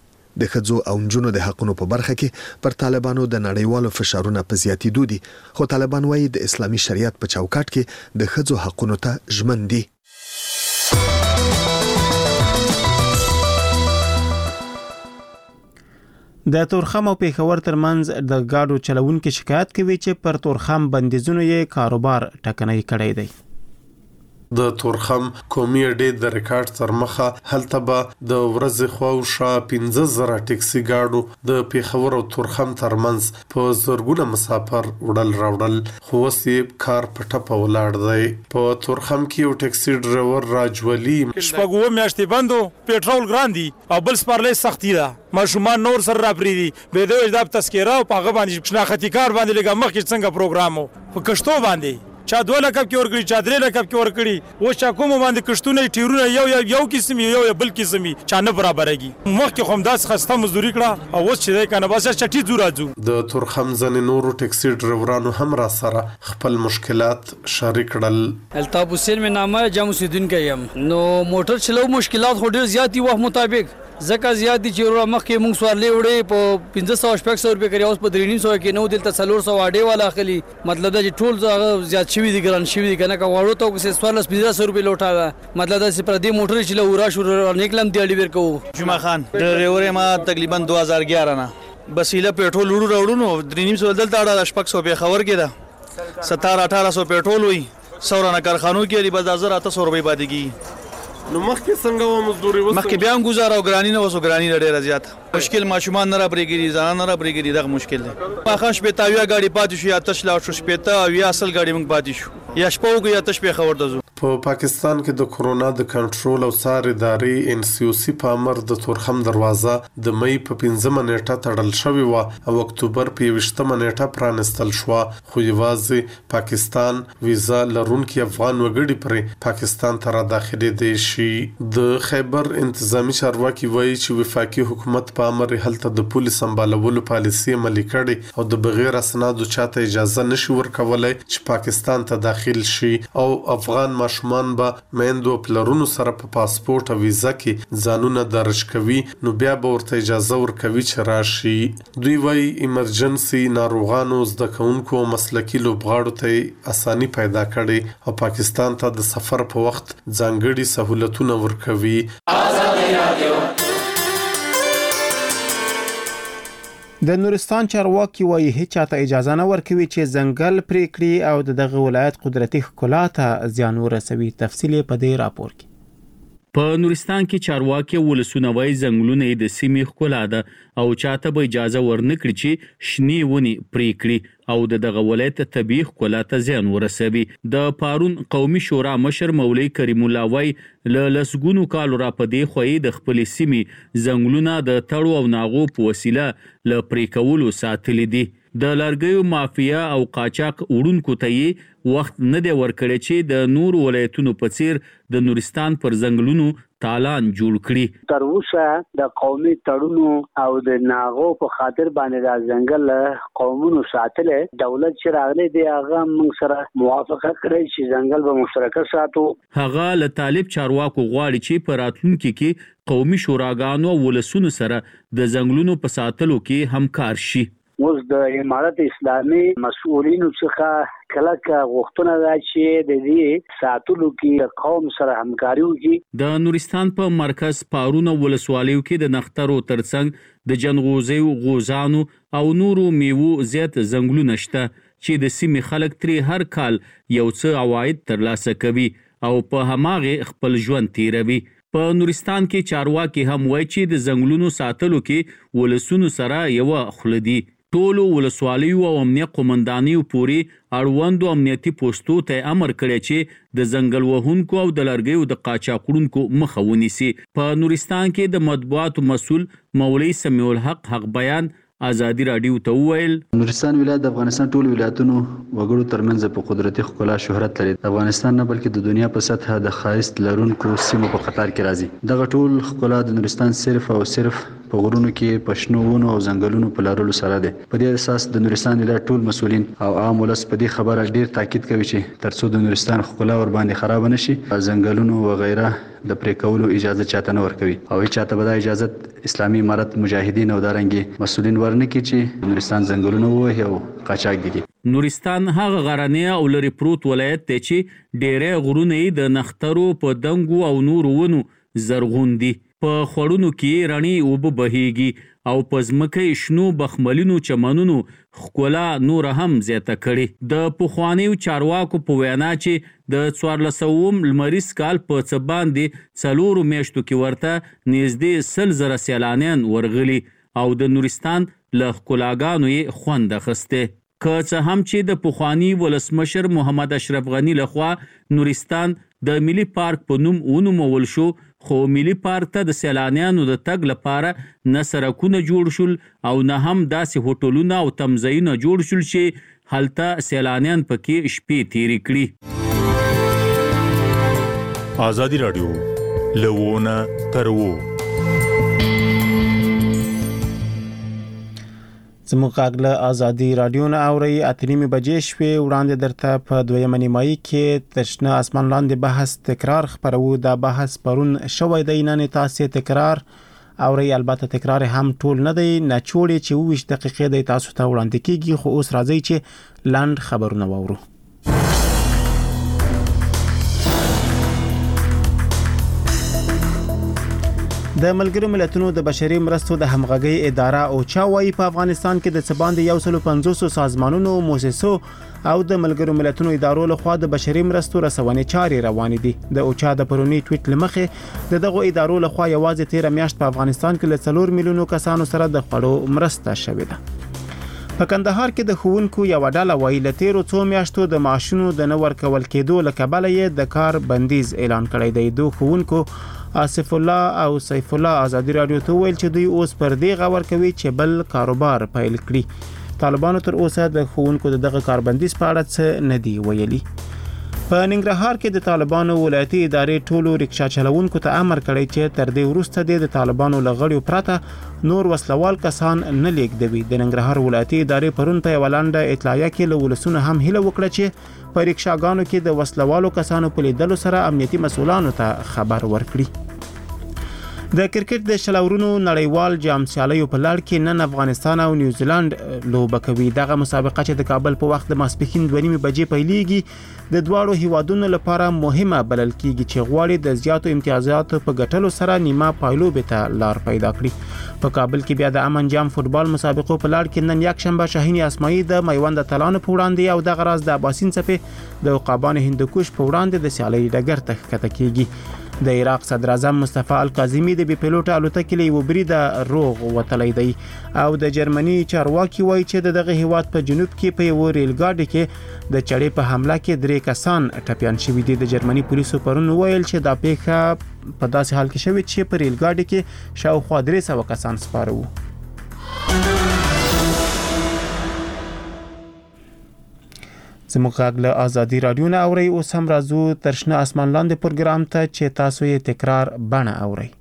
د ښځو او نجونو د حقونو په برخه کې پر طالبانو د نړیوالو فشارونه په زیاتېدو دي، خو طالبان وایي د اسلامي شریعت په چوکاټ کې د ښځو حقونو ته ژمن دي. د تورخم او پیښور ترمنځ د گاډو چلوونکو شکایت کوي چې پر تورخم بندیزونو یې کاروبار ټکنۍ کړی دی. د تورخم قومي اډې د ریکارډ تر مخه هلته به د ورځې خواوشا پنځه زره ټیکسي ګاډو د پیښور او تورخم ترمنځ په زرګونه مسافر وړل راوړل، خو اوس یې کار په ټپه ولاړ دی. په تورخم کې یو ټیکسي ډرایور راجولي شپږ اووه میاشتې بندو، پېټرول ګران دي او بل سپارلۍ سختي ده، ماشومان نور سره راپرېږدي، بې د وجداب تذکره او په هغه باندې شناختي کار باندې لږه مخکې څنګه پروګرام و په کشتو باندې چا دوه لکب کې ورکړي، چا درې لکب کې ورکړي، اوس چا کومو باندې کشتونه ټیرونه یو یو قسم یو یو بل قسم چا نه برابرېږي. مخکې خو همداسې خسته مزدوري کړه او اوس چې دی که نه بس چټي ځو راځو. د تورخم ځینې نورو ټیکسي ډرایورانو هم را سره خپل مشکلات شریک کړل. الطاف حسین مې نامه جام اوسیدونکی یم. نو موټر چلو مشکلات خو ډېر زیات دي وخت مطابق، ځکه زیات دي چې مخکې موږ سوارلې وړې په پنځه سوه شپږ سوه روپۍ کړي، اوس په درې نیم سوه کې نو دلته څلور سوه اډې والا اخلي. مطلب دا چې ټول هغه زیات شوي دي، ګران شوي دي که نه که غواړو ته کسې څوارلس پنځه سوه روپۍ لوټه ده. مطلب دا چې پردې موټر چې له ورا شو نیکلم دی اډې بېر کوو. جمعه خان ډرایور یم تقریبا دو هزار ګیاره نه بسیله پېټرول وړو راوړو نو درې نیم سوه دلته اډه شپږ سوه پېښور کې ده، ستاره اټاره سوه پېټرول وي، سو رانه کارخانو کې لري بس زر اته سوه روپۍ پاتې کېږي. نو مخکې څنګه و مزدوري وسو؟ مخکې بیا هم ګزاره او ګراني نه وسو، ګراني ډېره زیاته مشکل، ماشومان نه راپرېږدي، ځانان نه راپرېږدي، دغه مشکل دی. ماښام شپېته اویا ګاډي پاتې شو یا تش لاړ شو، شپېته اویا اصل ګاډي موږ پاتې شو، یا شپه وکړو یا تش پېښور ته ځو. په پاکستان کې د کورونا د کنټرول او څار ادارې ان سی او سی په امر د تورخم دروازه د مې په پنځمه نیټه تړل شوې وه او اکتوبر په یویشتمه نیټه پرانستل شوه، خو یوازې پاکستان ویزا لرونکي افغان وګړي پرې پاکستان ته را داخلېدی شي. د خیبر انتظامی چارواکي وایي چې وفاقي حکومت په امر هلته د پولیس سمبالولو پالیسي عملي کړي او د بغیر اسنادو چاته اجازه نشي ورکولای چې پاکستان ته داخل شي او افغان ماشومان به میندو پلرونو سره په پاسپورت او ویزا کې ځانونه درج کوي، نو بیا به ورته اجازه ورکوي چې راشي. دوی وایي ایمرجنسي ناروغانو، زده کوونکو او مسلکي لوبغاړو ته اساني پیدا کړي او پاکستان ته د سفر په وخت ځانګړي سہولتونه ورکوي. د نورستان چارواکي وایي هیڅ چاته اجازه نه ورکوي چې ځنګل پرې کړي او د دغه ولایت قدرتي ښکلا ته زیان ورسوي. تفصیل په دې راپور کې. په نورستان کې چارواکي ولسونه وایي ځنګلونه د سیمې ښکلا ده او چاته به اجازه ورنکړي چې شنې ونې پرې کړي او د دغه ولایت طبیعي ښکلا ته زیان ورسوي. د پارون قومي شورا مشر مولوي کریم الله وایي له لسګونو کالو را په دې خوا د خپلې سیمې ځنګلونه د تړو او ناغو په وسیله له پرې کولو ساتلي دي. د لرګیو مافیا او قاچاق وړونکو ته یې وخت نه دی ورکړی چې د نور ولایتونو په څیر د نورستان پر ځنګلونو تالان جوړ کړي. تر اوسه د قومي تړونو او د ناغو په خاطر باندې د ځنګل قومونو ساتلې، دولت چې راغلی دی هغه موږ سره موافقه کړې چې ځنګل به مشترکه ساتو. هغه له طالب چارواکو غواړي چې په راتلونکي کې قومي شوراګانو او ولسونو سره د ځنګلونو په ساتلو کې همکار شي. اوس د امارت اسلامي مسؤلینو څخه کله غوښتنه ده چې د دې ساتلو کې قوم سره همکاري وکړي. د نورستان په مرکز پارون ولسوالیو کې د نخترو ترڅنګ د جنغوزیو، غوزانو او نورو میوو زیات ځنګلونه شته چې د سیمې خلک ترې هر کال یو څه عواید ترلاسه کوي او په هماغه خپل ژوند تیروي. په نورستان کې چارواکي هم وایي چې د ځنګلونو ساتلو کې ولسونو سره یو خوله دي. ټولو ولسوالیو او امنیت قومندانیو پورې اړوندو امنیتي پوستو ته امر کړی چې د ځنګل وهونکو او د لرګیو د قاچاقونکو مخه ونیسي. په نورستان کې د مطبوعاتو مسؤل مولوي سمیع الحق حق بیان ازادي رادیو ته وویل نورستان ولایت د افغانستان ټول ولایتونو وګړو ترمنځ په قدرتي ښکلا شهرت لري. د افغانستان نه بلکې د دنیا په سطح د ښایست لرونکو سیمو په قطار کې راځي. دغه ټول ښکلا د نورستان صرف او صرف په غرونو کې په شنو ونو او ځنګلونو په لرلو سره دی. په دې اساس د نورستان ولایت ټول مسؤلین او عام ولس په دې خبره ډیر تاکید کوي چې ترڅو د نورستان ښکلا ور باندې خراب نشي، ځنګلونو و غیره د پرې کولو اجازه چاته نه ورکوي او چاته به د اجازه اسلامي امارت مجاهدین او دارنګي مسؤلین ورنکړي چې نورستان ځنګلونه وهي او قاچاق دي. نورستان هغه غرنی او لري پروت ولایت دی چې ډېری غرونه د نخترو په دنګو او نورو ونو زرغون دي. په خوړونو کې رڼې اوبه بهیږي او په ځمکه شنو بخملینو چمنونو ښکلا نور هم زیاته کړې. د پخوانیو چارواکو په وینا چې د څوارلسوم لمریز کال په څه باندې څلورو میاشتو کې ورته نږدې سل زره سیلانیان ورغلي او د نورستان له ښکلاګانو یې خوند اخیستی. که څه هم چې د پخواني ولسمشر محمد اشرف غني لخوا نورستان د ملي پارک په نوم ونومول شو، خو ملي پارک ته د سیلانیانو د تګ لپاره نه سړکونه جوړ شول او نه هم داسې هوټلونه او تمځایونه جوړ شول چې هلته سیلانیان پکې شپې تیرې کړي. ازادي راډیو لوونه ترو زموږ غږ له ازادي راډیو نه اورئ. اته نیمې بجې شوې. وړاندې درته په دویمه نیمایي کې د شنه اسمان لاندې بحث تکرار خپرو. دا بحث پرون شوی دی، نن تاسې تکرار اورئ. البته تکرار هم ټول نه دی، نچوړې چې اوویشت دقیقې دی تاسو ته وړاندې کیږي. خو اوس راځئ چې لنډ خبرونه واورو. د ملګرو ملتونو د بشري مرستو د همغږي اداره اوچا وايي په افغانستان کې د څه باندې یو سل پنځوس سازمانونو، مؤسسو او د ملګرو ملتونو ادارو لخوا د بشري مرستو رسونې چارې روانې دي. د اوچا د پرونی ټویټ لمخې د دغه ادارو لخوا یوازې تیر میاشت په افغانستان کې له څلور میلیونو کسانو سره د خوړو مرسته شوې ده. په کندهار کې د ښوونکو یو ډله وايي له تیرو څو میاشتو د معاشونو د نه ورکول کېدو له کبله یې د کار بندیز اعلان کړی دی. دوه ښوونکو آصف الله او سیف الله ازادي راډیو ته ویل چې دوی اوس پر دې غور کوي چې بل کاروبار پیل کړي. طالبانو تر اوسه د ښوونکو دغه کاربندیز په اړه څه نه دی ویلي. په ننګرهار کې د طالبانو ولایتي ادارې ټولو رکشا چلوونکو ته امر کړی چې تر دې وروسته د طالبانو لغړیو پرته نور وسلوال کسان نه لیږدوي. د ننګرهار ولایتي ادارې پرون په یو لنډه اطلاعیه کې له ولسونو هم هیله وکړه چې په رکشاګانو کې د وسلوالو کسانو په لیدلو سره امنیتي مسؤلانو ته خبر ورکړي. د کرکټ د شلورونو نړیوال جام سیالیو په لړ کې نن افغانستان او نیوزیلند لوبه کوي. دغه مسابقه چې د کابل په وخت د ماسپښین دوه نیمې بجې پیلېږي د دواړو هیوادونو لپاره مهمه بلل کېږي چې غواړي د زیاتو امتیازاتو په ګټلو سره نیمه پایلوبې ته لار پیدا کړي. په کابل کې بیا د امن جام فوتبال مسابقو په لړ کې نن یک شنبه شاهین اسماعیل د میوند اتلانو په وړاندې او د غراز د اباسین څپې د عقابانو هندوکش په وړاندې د سیالۍ ډګر ته ښکته کېږي. د عراق صدر اعظم مصطفی الکاظمی د بي پیلوټ الوتکې له یو بریده روغ وتلی دی او د جرمني چارواکي وایي چې دغه هیواد په جنوب کې په یو ریل ګاډي کې د چړې په حمله کې درې کسان ټپيان شوي دي. د جرمني پولیسو پرون ویل چې دا پیښه په داسې حال کې شوې چې په ریل ګاډي کې شاوخوا درې سوه کسان سپاره وو. زموږ غږ له ازادي راډیو نه اورئ. اوس هم راځو تر شنه اسمان لاندې پروګرام ته چې تاسو یې تکرار بڼه اورئ.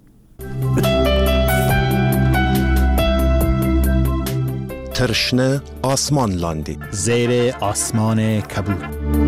تر شنه آسمان لاندې زیر آسمان کبود.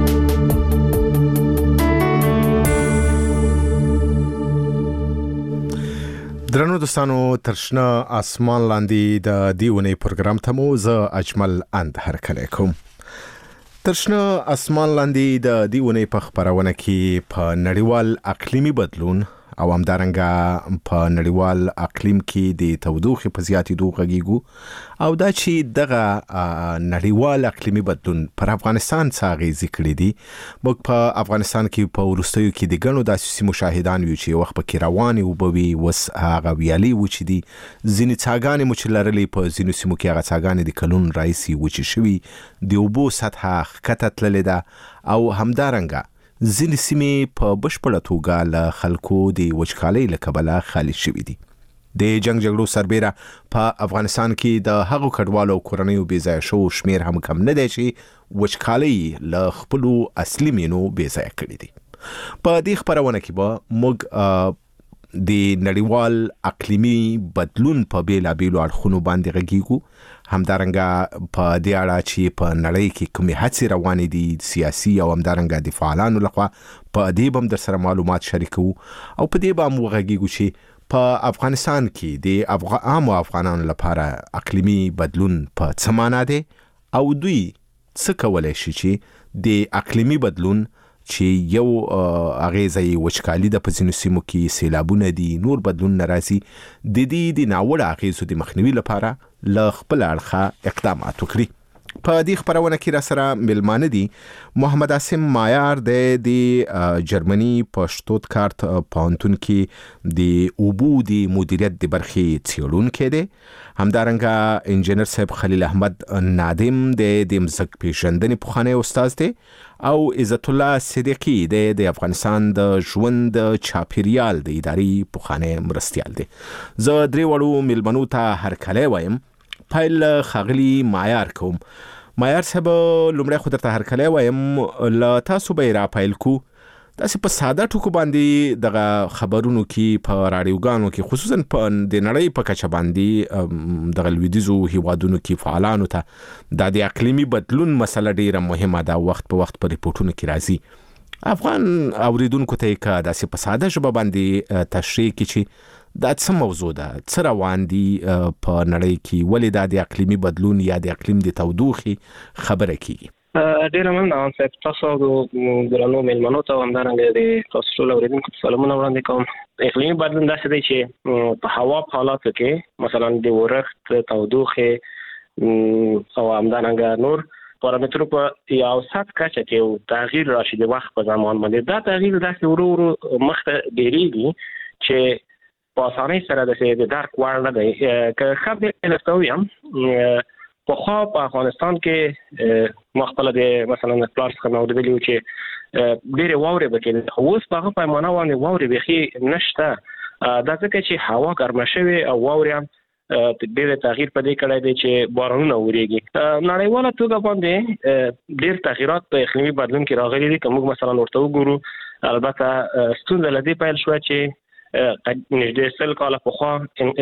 درنو دوستانو، تر شنه آسمان لاندې د دیونی پروګرام ته مو زه اجمل اند هرکلی کوم. تر شنه اسمان لاندې د دې اونۍ په خپرونه کې په نړیوال اقلیمي بدلون او همدارنګه په نړیوال اقلیم کې د تودوخې په زیاتېدو غږیږو او دا چې دغه نړیوال اقلیمي بدلون پر افغانستان څه اغېزې کړې دي. موږ په افغانستان کې په وروستیو کې د ګڼو داسې سیمو شاهدان یو چې وخت پکې روانې اوبه وي، اوس هغه ویالې وچې دي، ځینې څاګانې مو چې لرلې په ځینو سیمو کې هغه څاګانې د کلونو راهیسې وچې شوي، د اوبو سطحه ښکته تللې ده او همدارنګه ځینې سیمې په بشپړه توګه له خلکو د وچکالۍ له کبله خالي شوي دي. د جنگ جګړو سربیره په افغانستان کې د هغو کډوالو او کورنیو بې ځایه شوو شمیر هم کم نه دی چې وچکالۍ له خپلو اصلي مینو بې ځایه کړي دي. په دې خپرونه کې به موږ د نړیوال اقلیمي بدلون په بیلابیلو اړخونو باندې غږیږو، همدارنګه په دې اړه چې په نړۍ کې کومې هڅې روانې دي سیاسي او همدارنګه د فعالانو لخوا، په دې به هم در سره معلومات شریکو او په دې به هم وغږیږو چې په افغانستان کې د عامو افغانانو لپاره اقلیمي بدلون په څه معنا دی او دوی څه کولی شي چې د اقلیمي بدلون چې یو اغیزه وچکالي د پزینو سیمو کې سیلابونه دي نور بدلون ناراضي د دې د ناوړه اغیزو د مخنیوي لپاره ل خپل اړخه اقدامات وکړي. په دې خبرونه کې را سره ملمانه دي محمد عاصم مایار د جرمني په شتوتګارت پوهنتون کې د اوبو د مدیریت د برخې څیړونکی دی. همدارنګه انجینر صاحب خلیل احمد نادم د د مځک پیژندنې پخوانی استاد دی او عزت الله صدیقی د افغانستان د ژوند چاپیریال د ادارې پخوانی مرستیال دی. زه درې وړو ملمنو ته هرکلی وایم. پایل خاغلی مایار کوم. مایار صاحب لومړی خو درته هرکلی وایم له تاسو به را پایل کو داسې په ساده ټکو باندې دغه خبرونو کې په راډیوګانو کې خصوصا په د نړۍ په کچه باندې دغه لویدیځو هیوادونو کې فعالانو ته د د اقلیمي بدلون مسله ډیره مهمه ده وخت په وخت په ریپورتونو کې راځي. افغان اوریدونکو ته یې داسې په ساده ژبه باندې تشریح کړي چې دا څه موضوع ده څه روان دي په نړۍ کې ولې دا د اقلیمي بدلون یا د اقلیم د تودوخې خبره کیږي. ډیره مننه صاحب تاسو د درنو مېلمنو ته همدارنګه د تاسو ټول اوریدونکو ته سلامونه وړاندې کوم. اقلیمي بدلون داسې دی چې په هوا په حالاتو کې مثلا د ورښت تودوخې او همدارنګه نور پارامترو په یو سات کچه کې یو تغییر راشي د وخت په زمان باندې. دا تغییر داسې ورو ورو مخته ډیریږي چې په اسانۍ سره د درک وړ نه دی. که ښه بېلګه درته ووایم پخوا په افغانستان کې ما خپله د مثلا پلار څخه مې اورېدلي وو چې ډېرې واورې به کېدې خو اوس په هغه پیمانه باندې واورې بیخي نشته. دا ځکه چې هوا ګرمه شوې او واورې هم ډېر تغییر په دې کړی دی چې بارانونه وریږي. نړیواله توګه باندې ډېر تغییرات په اقلیمي بدلون کې راغلي دي. که موږ مثلا ورته وګورو البته ستونزه له دې پیل شوه چې نږدې سل کاله پخوا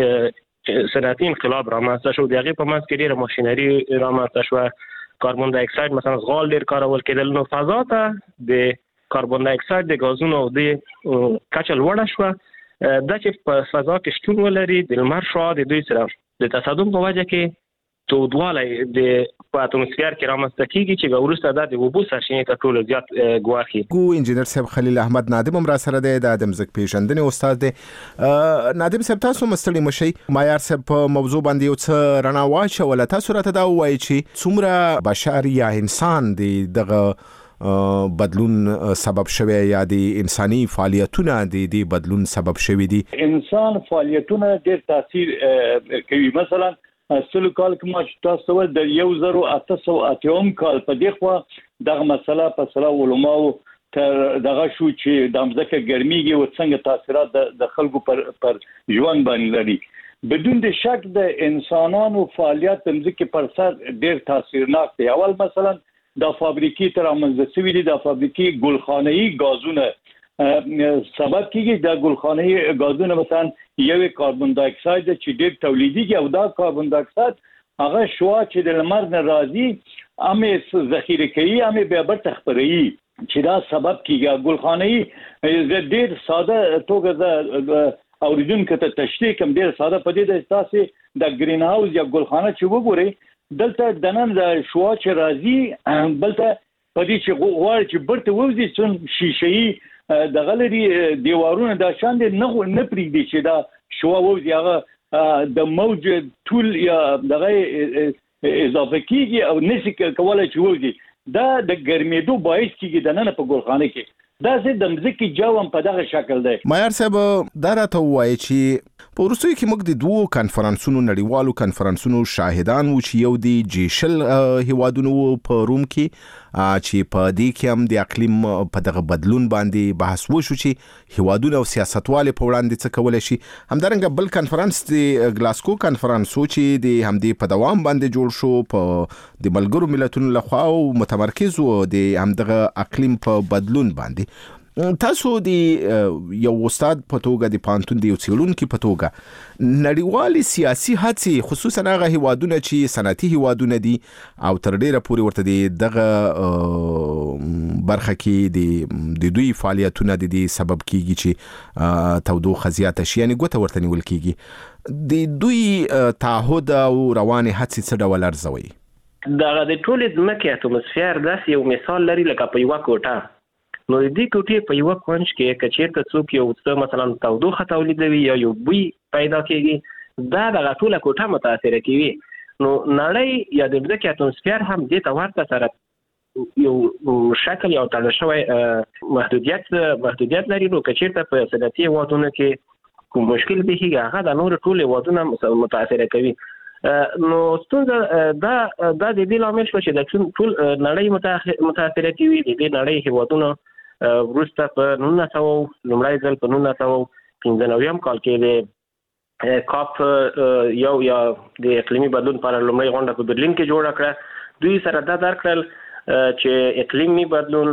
صنعتي انقلاب رامنځته شو. د هغې په منځ کې ډېره ماشینري رامنځته شوه. کاربن دای اکساید مثلا غال ډېر کارول کېدل نو فضا ته د کاربن دای اکساید د ګازونو او د کچه لوړه شوه. دا چې په فضا کې شتون ولري د لمر شعاع د دوی سره د تصادم په وجه کې تودوالی د په اتموسفیر کې رامنځته کیږي چې وروسته دا د اوبو سرچینې تر ټولو زیات ګواښي. ګو انجینر صاحب خلیل احمد نادم هم را سره دی د مځک پیژندنې استاد دی. نادم صاحب تاسو مستړي مشئ مایار صاحب په موضوع باندې یو څه رڼا واچوله. تاسو راته دا ووایئ چې څومره بشر یا انسان دی دغه بدلون سبب شوی یا د انساني فعالیتونه د دې بدلون سبب شوی دي. انسان فعالیتونه ډېر تاثیر کوي. مثلا سلو کال کې ما تاسو ول د یو زرو اته سوه اتم کال په دغه خوا دغه مسله په سلا علماء تر دغه شو چې د مځکه ګرميږي او څنګه تاثیرات د خلکو پر پر ژوند باندې لري. بدون د شک د انسانانو فعالیت د مځکه پر سر ډېر تاثیرناک دی. اول مثلا د فابریکې تر منځ سوي دي د فابریکې ګلخانه‌ای غازونه سبب کیږي. د ګلخانه‌ای غازونه مثلا یو کاربن دای اکساید چې ډېر تولیديږي او دا کاربن دای اکساید هغه شوا چې د لمر نه راځي امه ذخیره کوي امه به برته خبري چې دا سبب کیږي. ګلخانه‌ای د ډېر ساده توګه اوریدونکو ته تشریح کوم ډېر ساده پدې د اساسي د گرین هاوس یا ګلخانه چې وګوري دلته د نن د شوا چې راځي بلته پدې چې غواړي چې برته وځي څون شیشې د غلري دیوارونه د شان دي نه نه پریږدي چې دا شوا وځي هغه د موج ټول یا دغه اضافه کیږي او نشي کولای چې وځي. دا د ګرمېدو باعث کیږي د نن په ګلخانه کې. دا چې د مځکې جو هم په دغه شکل دی. مایار صاحب دا راته وایي چې په وروستیو کې موږ د دوو کانفرنسونو نړیوالو کانفرنسونو شاهدان وو چې یو د جیشل هیوادونو په روم کې چې په دې کې هم د اقلیم په دغه بدلون باندې بحث وشو چې هیوادونه او سیاستوال په وړاندې څه کولای شي. همدارنګه بل کانفرنس د ګلاسکو کانفرنس چې د همدې په دوام باندې جوړ شو په د ملګرو ملتونو لخوا او متمرکز و د همدغه اقلیم په بدلون باندې. تاسو د یو استاد په توګه د پانتون د یو څېړونکي په توګه نړیوالې سیاسي هڅې خصوصا هغه هیوادونه چې صنعتي هیوادونه دي او تر ډیره پورې ورته د دغه برخه کې د دوی فعالیتونه د دې سبب کیږي چې تودوخه زیاته شي یعنی ګوته ورته نیول کیږي. د دوی تعهد او روانې هڅې څه ډول ارزوي؟ دغه د ټولې ځمکې اتموسفیر داسې یو مثال لري لکه په یوه کوټه نو دې کوټې په یو کونج کې کچېرته څوک یو څه مثلا تودوخه تولیدوي یا یو بوی پیدا کیږي دا د ټوله کوټه متاثر کوي. نو نړۍ یا د ځمکې اتموسفیر هم دې ته ورته سره یو شکل یو تړل شوی محدودیت محدودیت لري. نو کچېرته په صنعتي هیوادونو کې کوم مشکل به هیڅ هغه د نور ټول هیوادونه متاثر کوي. نو ستونزه دا دا د دې لامل شو چې د ټول نړۍ متاثر کوي. د دې نړۍ هیوادونو وروسته په نولس سوه لومړی ځل په نولس سوه پنځه نوي کال کې د کاپ یو یا د اقلیمي بدلون په اړه لومړی غونډه په برلین کې جوړه کړه. دوی سره دا درک کړل چې اقلیمي بدلون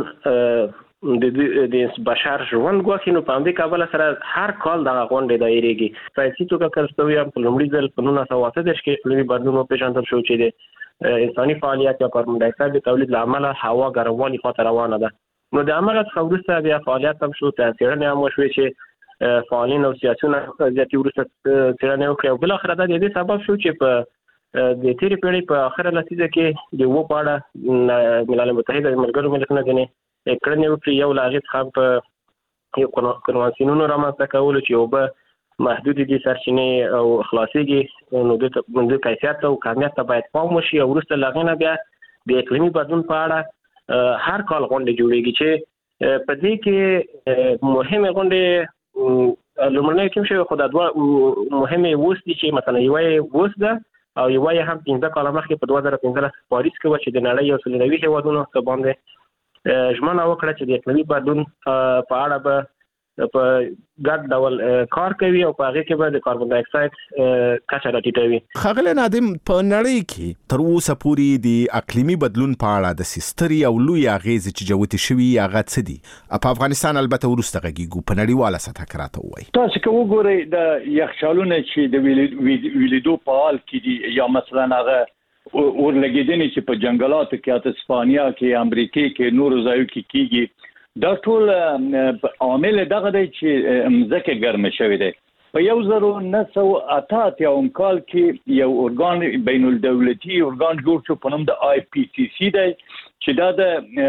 د د بشر ژوند ګواښي. نو په همدې کابل سره هر کال دغه غونډې دایریږي. ساینسي توګه کلستوي هم په لومړي ځل په نولس سوه اته دېرش کې اقلیمي بدلون وپېژندل شو چې د انساني فعالیت یا کاربن ډای اکساید د تولید له امله هوا ګرموالي خواته روانه ده. نو د هماغه څخه وروسته بیا فعالیت هم شو، څېړنې هم وشوې چې فعالین او سیاسیون زیاتې وروسته څېړنې وکړې او بالاخره دا د دې سبب شو چې په د تیرې پیړۍ په اخره لسیزه کې د اوبو په اړه ملل متحده د ملګرو ملتونو ځینې کړنې وکړي. یو له هغې څخه په یو کنوانسیونونو رامنځته کولو چې اوبه محدودې دي، سرچینې او خلاصېږي، نو د کیفیت او کمیت ته باید پام وشي. او وروسته له هغې نه بیا د اقلیمي بدلون په اړه هر کال غونډې جوړېږي چې په دې کې مهمې غونډې لومړنۍ کوم شوي خو دا دوه مهمې اوس دي چې مثلا یوه یې اوس ده او یوه یې هم پنځه کاله مخکې په دوه زره پنځلس پاریس کې وه چې د نړۍ یو سل نوي هېوادونو څخه باندې ژمنه وکړه چې د اقلیمي بدلون په اړه به په ګډ ډول کار کوي او په هغې کې به د کاربن ډای اکساید کچه راټیټوي. ښاغلی نادم، په نړۍ کې تر اوسه پورې د اقلیمي بدلون په اړه د سترې او لویې اغېزې چې جوتې شوي هغه څه دي؟ په افغانستان البته وروسته غږیږو، په نړیواله سطحه کې راته ووایي. تاسو که وګورئ د یخچالونه چې د ویلیدو په حال کې دي یا مثلا هغه اورلګېدنې چې په جنګلاتو کې اته اسپانیا کې امریکا کې نورو ځایو کې کیږي، دا ټول عامل دغه دی چې مځکه ګرمه شوې ده. په یو زرو نه سوه اته اتیاوم کال کې یو ارګان بین الدولتي ارګان جوړ شو په نوم د آی پی سی سی دی چې دا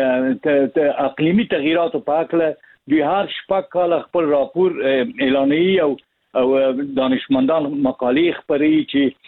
د اقلیمي تغییراتو په هکله دوی هر شپږ کاله خپل راپور اعلانوي او دانشمندان مقالې خپروي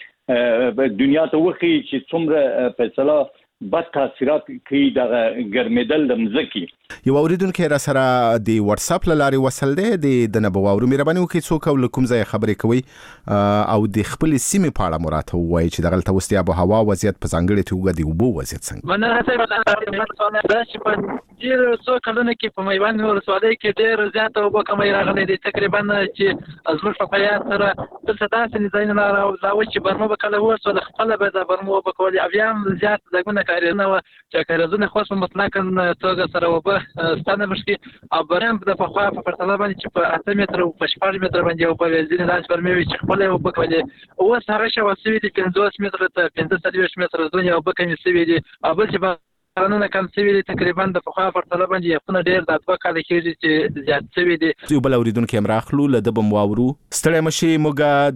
چې دنیا ته وښیي چې څومره په اصطلاح بد تاثیرات کوي د ګرمېدل د مځکې. یو اوریدونکی را سره د واتس اپ له لارې وصل دی، د د نه به واورو. مهرباني وکړئ څوک او له کوم ځایه خبرې کوئ او د خپلې سیمې په اړه مو راته ووایئ چې دغلته اوس د آبهوا وضعیت په ځانګړې توګه د اوبو وضعیت څنګه؟ مننه صاحب. دا چې په ډېرو څو کلونو کې په میوند ولسوالۍ کې ډېر زیاته اوبه کمی راغلی دی. تقریبا چې زموږ په فعالیت سره دلته داسې ځایونه راولاوه چې برمه به کله ورسوله خپله به د برمو اوبه کولې او بیا هم زیات ځایونه کاریزونه وه چې کاریزونه خاص په مطلقا توګه سره اوبه ستانه مشکې او برم د پخوا په پرتله باندې چې په اته متره او په شپږ متره باندې اوبه وې ځینې داسې برمې وې چې خپله اوبه کولې. اوس هغه شوه سوي دي پنځوس متره ته پنځه څلوېښت متره ځینې اوبه کمې سوي دي او بل چې قانون کم سوي دي تقریبا د پخوا پرتله باندې یخونه ډېر د دوه کاله کېږي چې زیات سوي دي. یو بل اوریدونکی هم راخلو له ده به مو واورو. ستړی مه شئ، موږ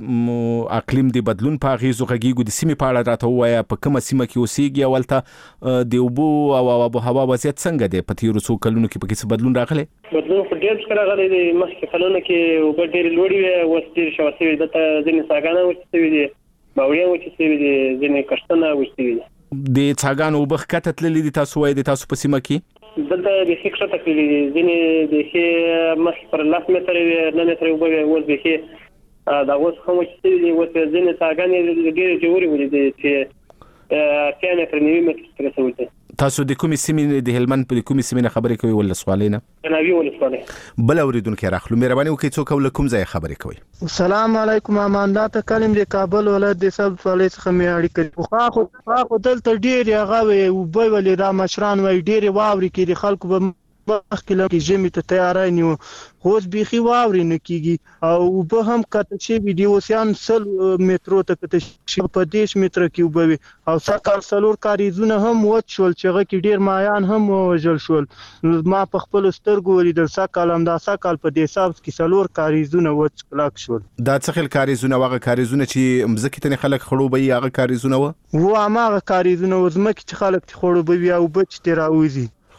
د اقلیم د بدلون په اغېزو غږیږو. د سیمې په اړه راته ووایه په کومه سیمه کې اوسېږي او هلته د اوبو او آبوهوا وضعیت څنګه دی؟ په تېرو څو کلونو کې پکې څه بدلون راغلی؟ بدلون خو ډېر څه راغلی دی. مخکې کلونو کې اوبه ډېرې لوړې وې، اوس ډېرې شوه سوي. دلته ځینې څاګانې وچې سوي دي، باوړیان وچې سوي دي، ځینې کښتونه وچې سوي دي. د څاګانو اوبه ښکته تللي دي تاسو وایئ د تاسو په سیمه کې؟ دلته بیخي ښکته تللي دي. ځینې بیخي مخکې پر لس متره وې، نه متره اوبه وې، اوس بیخي د هغو څخه وچې سوي دي. اوس ځینې څاګانې ډېرې ژورې ولیدې چې اتیا متره نوي متره ته رسولي دي. تاسو د کومې سیمې د هلمند په د کومې سیمې نه خبرې کوئ؟ ولسوالۍ نه؟ د ناوې ولسوالۍ. بل اوریدونکی راخلو. مهرباني وکړئ څوک او له کوم ځایه خبرې کوئ؟ السلام علیکم. امان ته کلم د کابل ولایت د سب ولایت څخه مې اړیکه خو خو خو دلته ډېرې هغه وې اوبه ولې را مشران وایي ډېرې واورې کېدې، خلکو به مخکې له ژمي ته تیاری نیو، خو اوس بیخي واورې نه کېږي او اوبه هم کته شوي دي. اوس یان سل مترو ته کته شوي، په دېرش متره کې اوبه وي او سږ کال څلور کاریزونه هم وچ شول چې هغه کې ډېر مایان هم ووژل شول. ما په خپلو سترګو ولیدل سږ کال همدا سږ کال په دې حساب کې څلور کاریزونه وچ کلک شول. دا څه خل کاریزونه وه؟ هغه کاریزونه چې مځکې ته خلک خړوبوي هغه کاریزونه وه؟ و هماغه کاریزونه و ځمکې چې خلک ترې خړوبوي او اوبه چې ترې راوځي.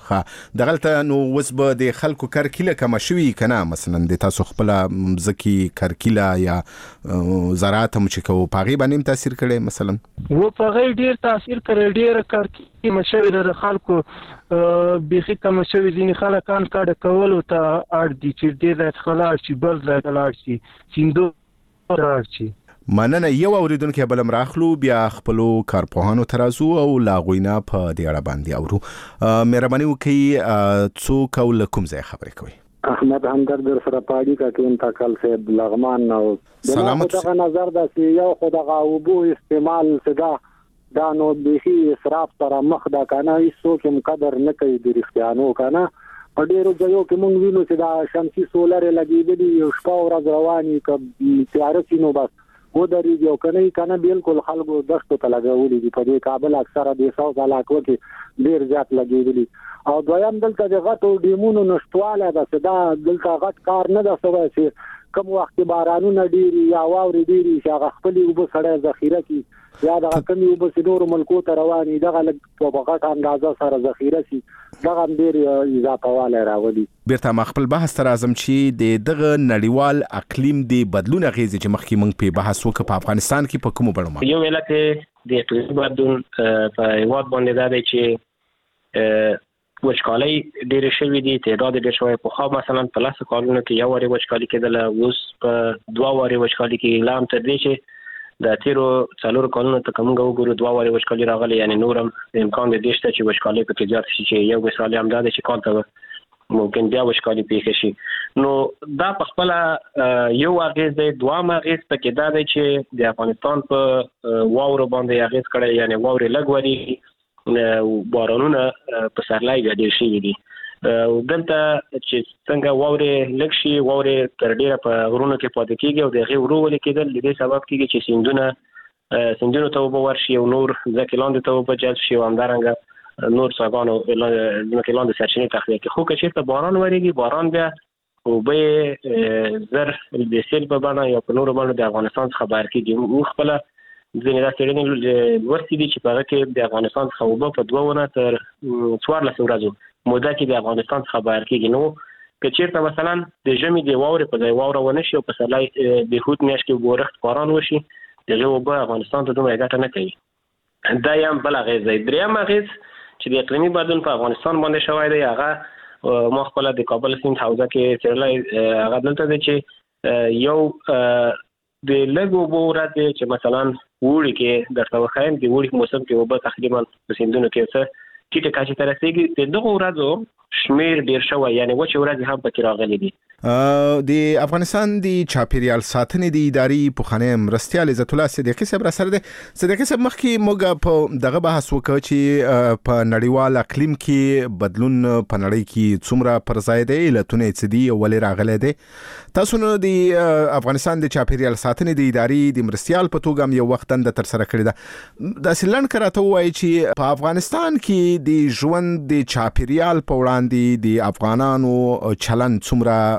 ښه دغلته نو اوس به د خلکو کرکیله کمه شوي که نه مثلا د تاسو خپله مځکې کرکیله یا زراعت هم چې کوو په هغې باندې هم تاثیر کړی مثلا و په هغې ډېر تاثیر کړی ډېره کرکیله کمه شوې ده د خلکو بیخي کمه شوې ځینې خلک ان کډه کولو ته اړ دي چې دې ځای څخه لاړ شي بل ځای ته لاړ شي سیندو ته لاړ شي مننه یو اوریدونکي بل راخلو بیا خپلو کارپوهانو ته راځو او له هغوی نه په دې اړه باندې اورو مهرباني وکړئ څوک او له کوم ځای خبرې کوئ احمد همدرد در سره پاړی کا کې انتقال صاحب لغمان او سلامت دغه نظر د یو خدغه اوبو استعمال صدا دا نو بیخي اسراف سره مخ دا کنه هیڅ هم قدر نه کوي د رښتیانو کنه په ډیرو ځایو کې مونږ وینو چې دا شمسي سولر لګېدلي یو شپه ورځ رواني ک تیار شینو بس و درې یو کنه کنه بالکل خلکو دښتو ته لګولي دي په دې کابل اکثره د ساوث علاقو کې ډیر زیات لګېدلي او دویم دلته د غټو ډیمونو نشټواله ده صدا دلته غټ کار نه ده سوی چې کوم وخت بارانونه ډیری یا واوري ډیری چې هغه خپل وب سره ذخیره کی یا د کمی وب سنور ملکو ته رواني دغه لږ په غټ اندازه سره ذخیره شي دغه ډیر اضافه واله راولي بیرته ما خپل بحث تر اعظم چې د دغه نړیوال اقلیم دی بدلون غیزه چې مخکې مونږ په بحث وکړو په افغانستان کې په کومو بڼو یو ویل کې د اقلیم بدلون په هیواد باندې دا دی چې وچکالي ډېر شوې دي تعداد ډېر شوی په خو مثلا په لاس کالونو کې یو وری وچکالي کېدله اوس په دوه وری وچکالي کې اعلان تر دې چې د تیرو څلور کالونو ته کومه وګورو دوه وری وچکالي راغلي یعنی نورم امکان دی شته چې وچکالي په کې زیات شي چې یو مثال هم دا دی چې کال ته ممکن بیا وچکالي پیښ شي نو دا په خپل یو اغیز دی دوام اغیز په کې دا دی چې د افغانستان په واورو باندې اغیز کړی یعنی واوري لګوري بارانونه په سرلای ډېر شي دي دلته چې څنګه واوري لږ شي واوري تر ډیره په غرونو کې پاتې کیږي او د غیر ورو لیکدل د دې سبب کیږي چې سیندونه سیندونو ته وبو ورشي او نور ځکه لاندې ته وبو جذب شي او همدارنګه نور څنګهانو ځکه لاندې سرچینې تخلیه کوي خو که چیرته باران وريږي باران بیا او به زر د سیل په بڼه یا په نور باندې د افغانستان څخه بهر کیږي مو خپل ځینې دا څېړنې ورسې دي چې په هغه کې د افغانستان څخه اوبه په دوه ونه تر څوارلس ورځو موده کې د افغانستان څخه بهر کېږي نو که چېرته مثلا د ژمي د واورې په ځای واوره ونه شي او په سرلای د هوت میاشت کې ورښت باران وشي د هغې اوبه افغانستان ته دومره ګټه نه کوي دا یو بل اغېز دی دریم اغېز چې د اقلیمي بدلون په افغانستان باندې شوی دی هغه ما خپله د کابل سیند حوزه کې څېړلی هغه دلته دی چې یو د لږ اوبو ورځې چې مثلا وړي کې درته وښایم د وړي موسم کې اوبه تقریبا په سیندونو کې څه ټیټه کچې ته رسېږي د دغو ورځو شمیر ډیر شوی یعنی وچې ورځې هم پکې راغلي دي د افغانستان د چاپیریال ساتنې د ادارې پخوانی مرستیال عزت الله صدیقي صاحب را سره دی صدیقي صاحب مخکې موږ په دغه بحث وکړو چې په نړیوال اقلیم کې بدلون په نړۍ کې څومره پر ځای دی علتونه یې څه دي او ولې راغلی دی تاسو نو د افغانستان د چاپیریال ساتنې د ادارې د مرستیال په توګه هم یو وخت دنده ترسره کړې ده داسې لنډ که راته ووایي چې په افغانستان کې د ژوند د چاپیریال په وړاندې د افغانانو چلند څومره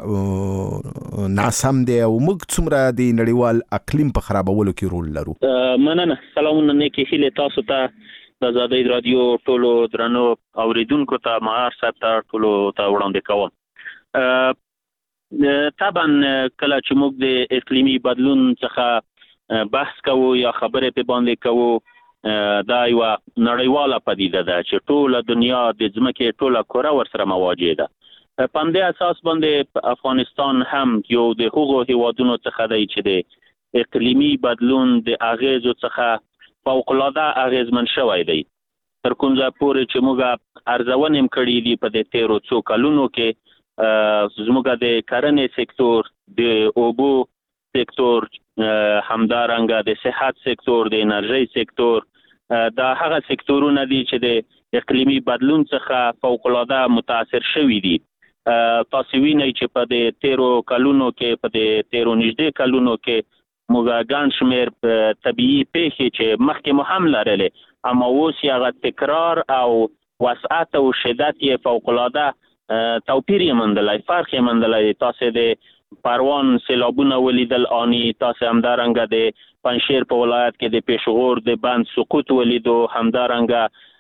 ناسم دی او موږ څومره د نړیوال اقلیم په خرابولو کې رول لرو مننه سلامونه نیکی هیله تاسو ته د آزادۍ رادیو ټولو درنو اوریدونکو ته مهار صاحب ته ټولو ته وړاندې کوم طبعا کله چې موږ د اقلیمي بدلون څخه بحث کوو یا خبرې په باندې کوو دا یو نړیواله پدیده ده چې ټوله دنیا د ځمکې ټوله کره ورسره مواجه ده په همدې اساس باندې افغانستان هم یو د هغو هیوادونو څخه دی چې د اقلیمي بدلون د اغیزو څخه فوق‌العاده اغیزمن شوی دی تر کوم ځای پورې چې موږ ارزونې هم کړي دي په د تیرو څو کلونو کې زموږ د کرنې سکتور د اوبو سکتور همدارنګه د صحت سکتور د انرژۍ سکتور دا هغه سکتورونه دي چې د اقلیمي بدلون څخه فوق‌العاده متاثر شوي دي تاسو وینئ چې په د تیرو کلونو کې په د تیرو نږدې کلونو کې موږ ګڼ شمېر طبیعي پیښې چې مخکې مو هم لرلې اما اوس هغه تکرار او وسعت او شدت یې فوق‌العاده توپیر یې موندلی فرق یې موندلی تاسو د پروان سیلابونه ولیدل آنی تاسو همدارنګه د پنجشیر په ولایت کې د پېښور د بند سقوط ولیدو همدارنګه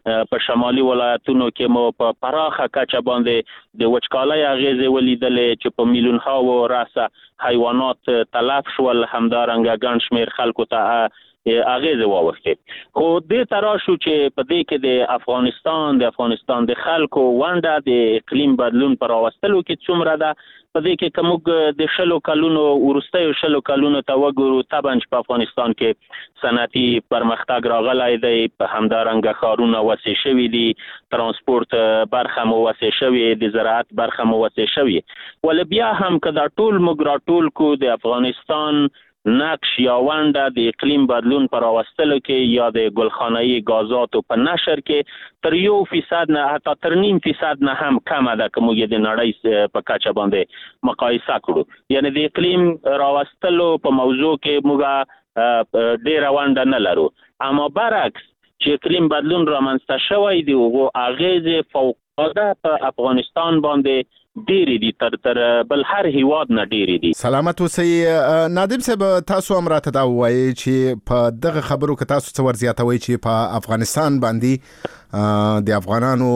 په شمالي ولایتونو کې مو په پراخه کچه باندې د وچکالۍ اغیزې ولیدلې چې په میلیون هاو راسه حیوانات تلف شول، همدارنګه ګڼ شمېر خلکو ته اغیزې واوښتې. خو دې ته راشو چې په دې کې د افغانستان د افغانستان د خلکو ونډه د اقلیم بدلون په راوستلو کې څومره ده. په دې کې که موږ د شلو کلونو وروستیو شلو کلونو ته وګورو، طبعا چې په افغانستان کې صنعتي پرمختګ راغلی دی، په همدارنګه ښارونه وسع شوي دي، ترانسپورت برخه مو وسع شوې، د زراعت برخه مو وسع شوې. ولې بیا هم که دا ټول موږ راټول کو د افغانستان نقش یا ونډه د اقلیم بدلون پر راوستلو کې یا د ګلخانه‌ای غازاتو په نشر کې تر یو فیصد نه حتی تر نیم فیصد نه هم کمه ده که موږ د نړۍ په کچه باندې مقایسه کړو. یعنی د اقلیم راوستلو په موضوع کې موږ ډیره ونډه نه لرو. اما برعکس چې اقلیم بدلون رامنځته شوی دی، هغه اغیزې فوق‌العاده په افغانستان باندې ډېری دي، تر تر بل هر هیواد نه ډېری دي. سلامت اوسئ. نادم صاحب، تاسو هم راته دا وایي چې په دغه خبرو کې تاسو څه ور زیاتوي چې په افغانستان باندې د افغانانو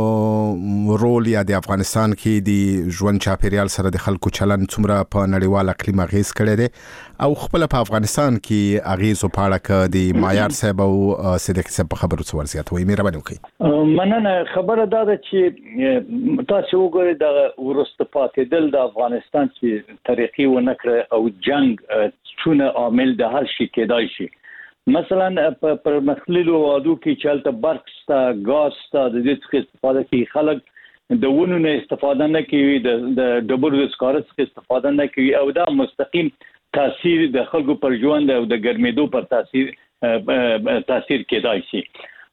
رول یا د افغانستان کې د ژوند چاپیریال سره د خلکو چلن څومره په نړیوال اقلیم اغیز کړی دی، او خپل په افغانستان کې اغیزو په اړه کې د معیار صاحب او صدیق صاحب په خبرو څه ور زیاتوي. مهرباني وکړئ. مننه. خبره دا ده چې تاسو وګورئ د ورسته پاتېدل د افغانستان چې تاریخي ونه کړ او جنگ څونه عامل د هر شي کېدای شي. مثلا په پرمختللو هیوادو کې چې هلته برق شته، ګاز شته، د دې څخه استفاده کوي خلک، د ونو نه استفاده نه کوي، د ډبرو د سکارو څخه استفاده نه کوي، او دا مستقیم تاثیر د خلکو پر ژوند او د ګرمېدو پر تاثیر تاثیر کېدای شي.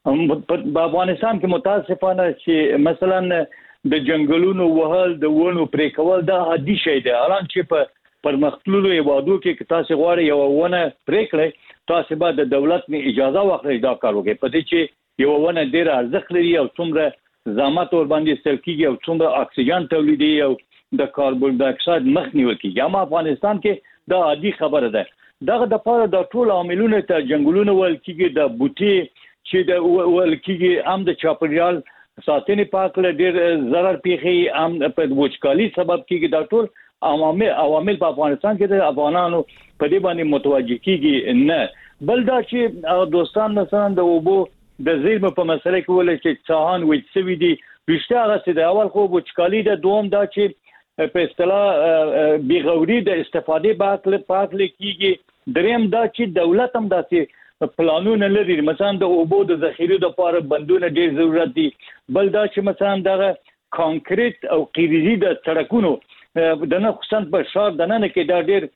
په افغانستان کې متاسفانه چې مثلا د جنگلونو وهل، د ونو پرې کول دا عادي شی دی. الان چې په پرمختللو هیوادو کې تاسو غواړئ یو ونه پرې کړئ، تاسو به د دولت نه اجازه واخلئ دا کار وکړئ، په دې چې یو ونه ډېر ارزښت لري او څومره زحمت ور باندې استعمال کیږي او څومره اکسیجن تولیدي او د کاربن ډای اکساید مخنیوي کیږي. اما افغانستان کې دا عادي خبره ده. دغه د پاره د ټول عاملونو ته جنگلونو ول کیږي، د بوټي چې د ول کیږي، هم د چاپیریال ساتنې پاک له ډېر ضرر پیخي، هم په وچکالي سبب کیږي. دا ټول عوامل عوامل په افغانستان کې د افغانانو په دې باندې متوجه کیږي نه. بل دا چې دوستان مثلا د اوبو د زیرمه په مسله کې ولې چې څاهان وڅوي دي، رښتیا هغه چې د اول خو وچکالي د دوم دا چې په اصطلاح بیغوري د استفادې باکله پاکله کیږي، دریم دا چې دولت هم داسې پلانونه لري، مثلا د اوبو د ذخیره لپاره بندونه ډیر ضرورت دي. بل دا چې مثلا دغه کانکریټ او قیریزي د سړکونو د نه خصوصا په شهر د نه کې دا ډیر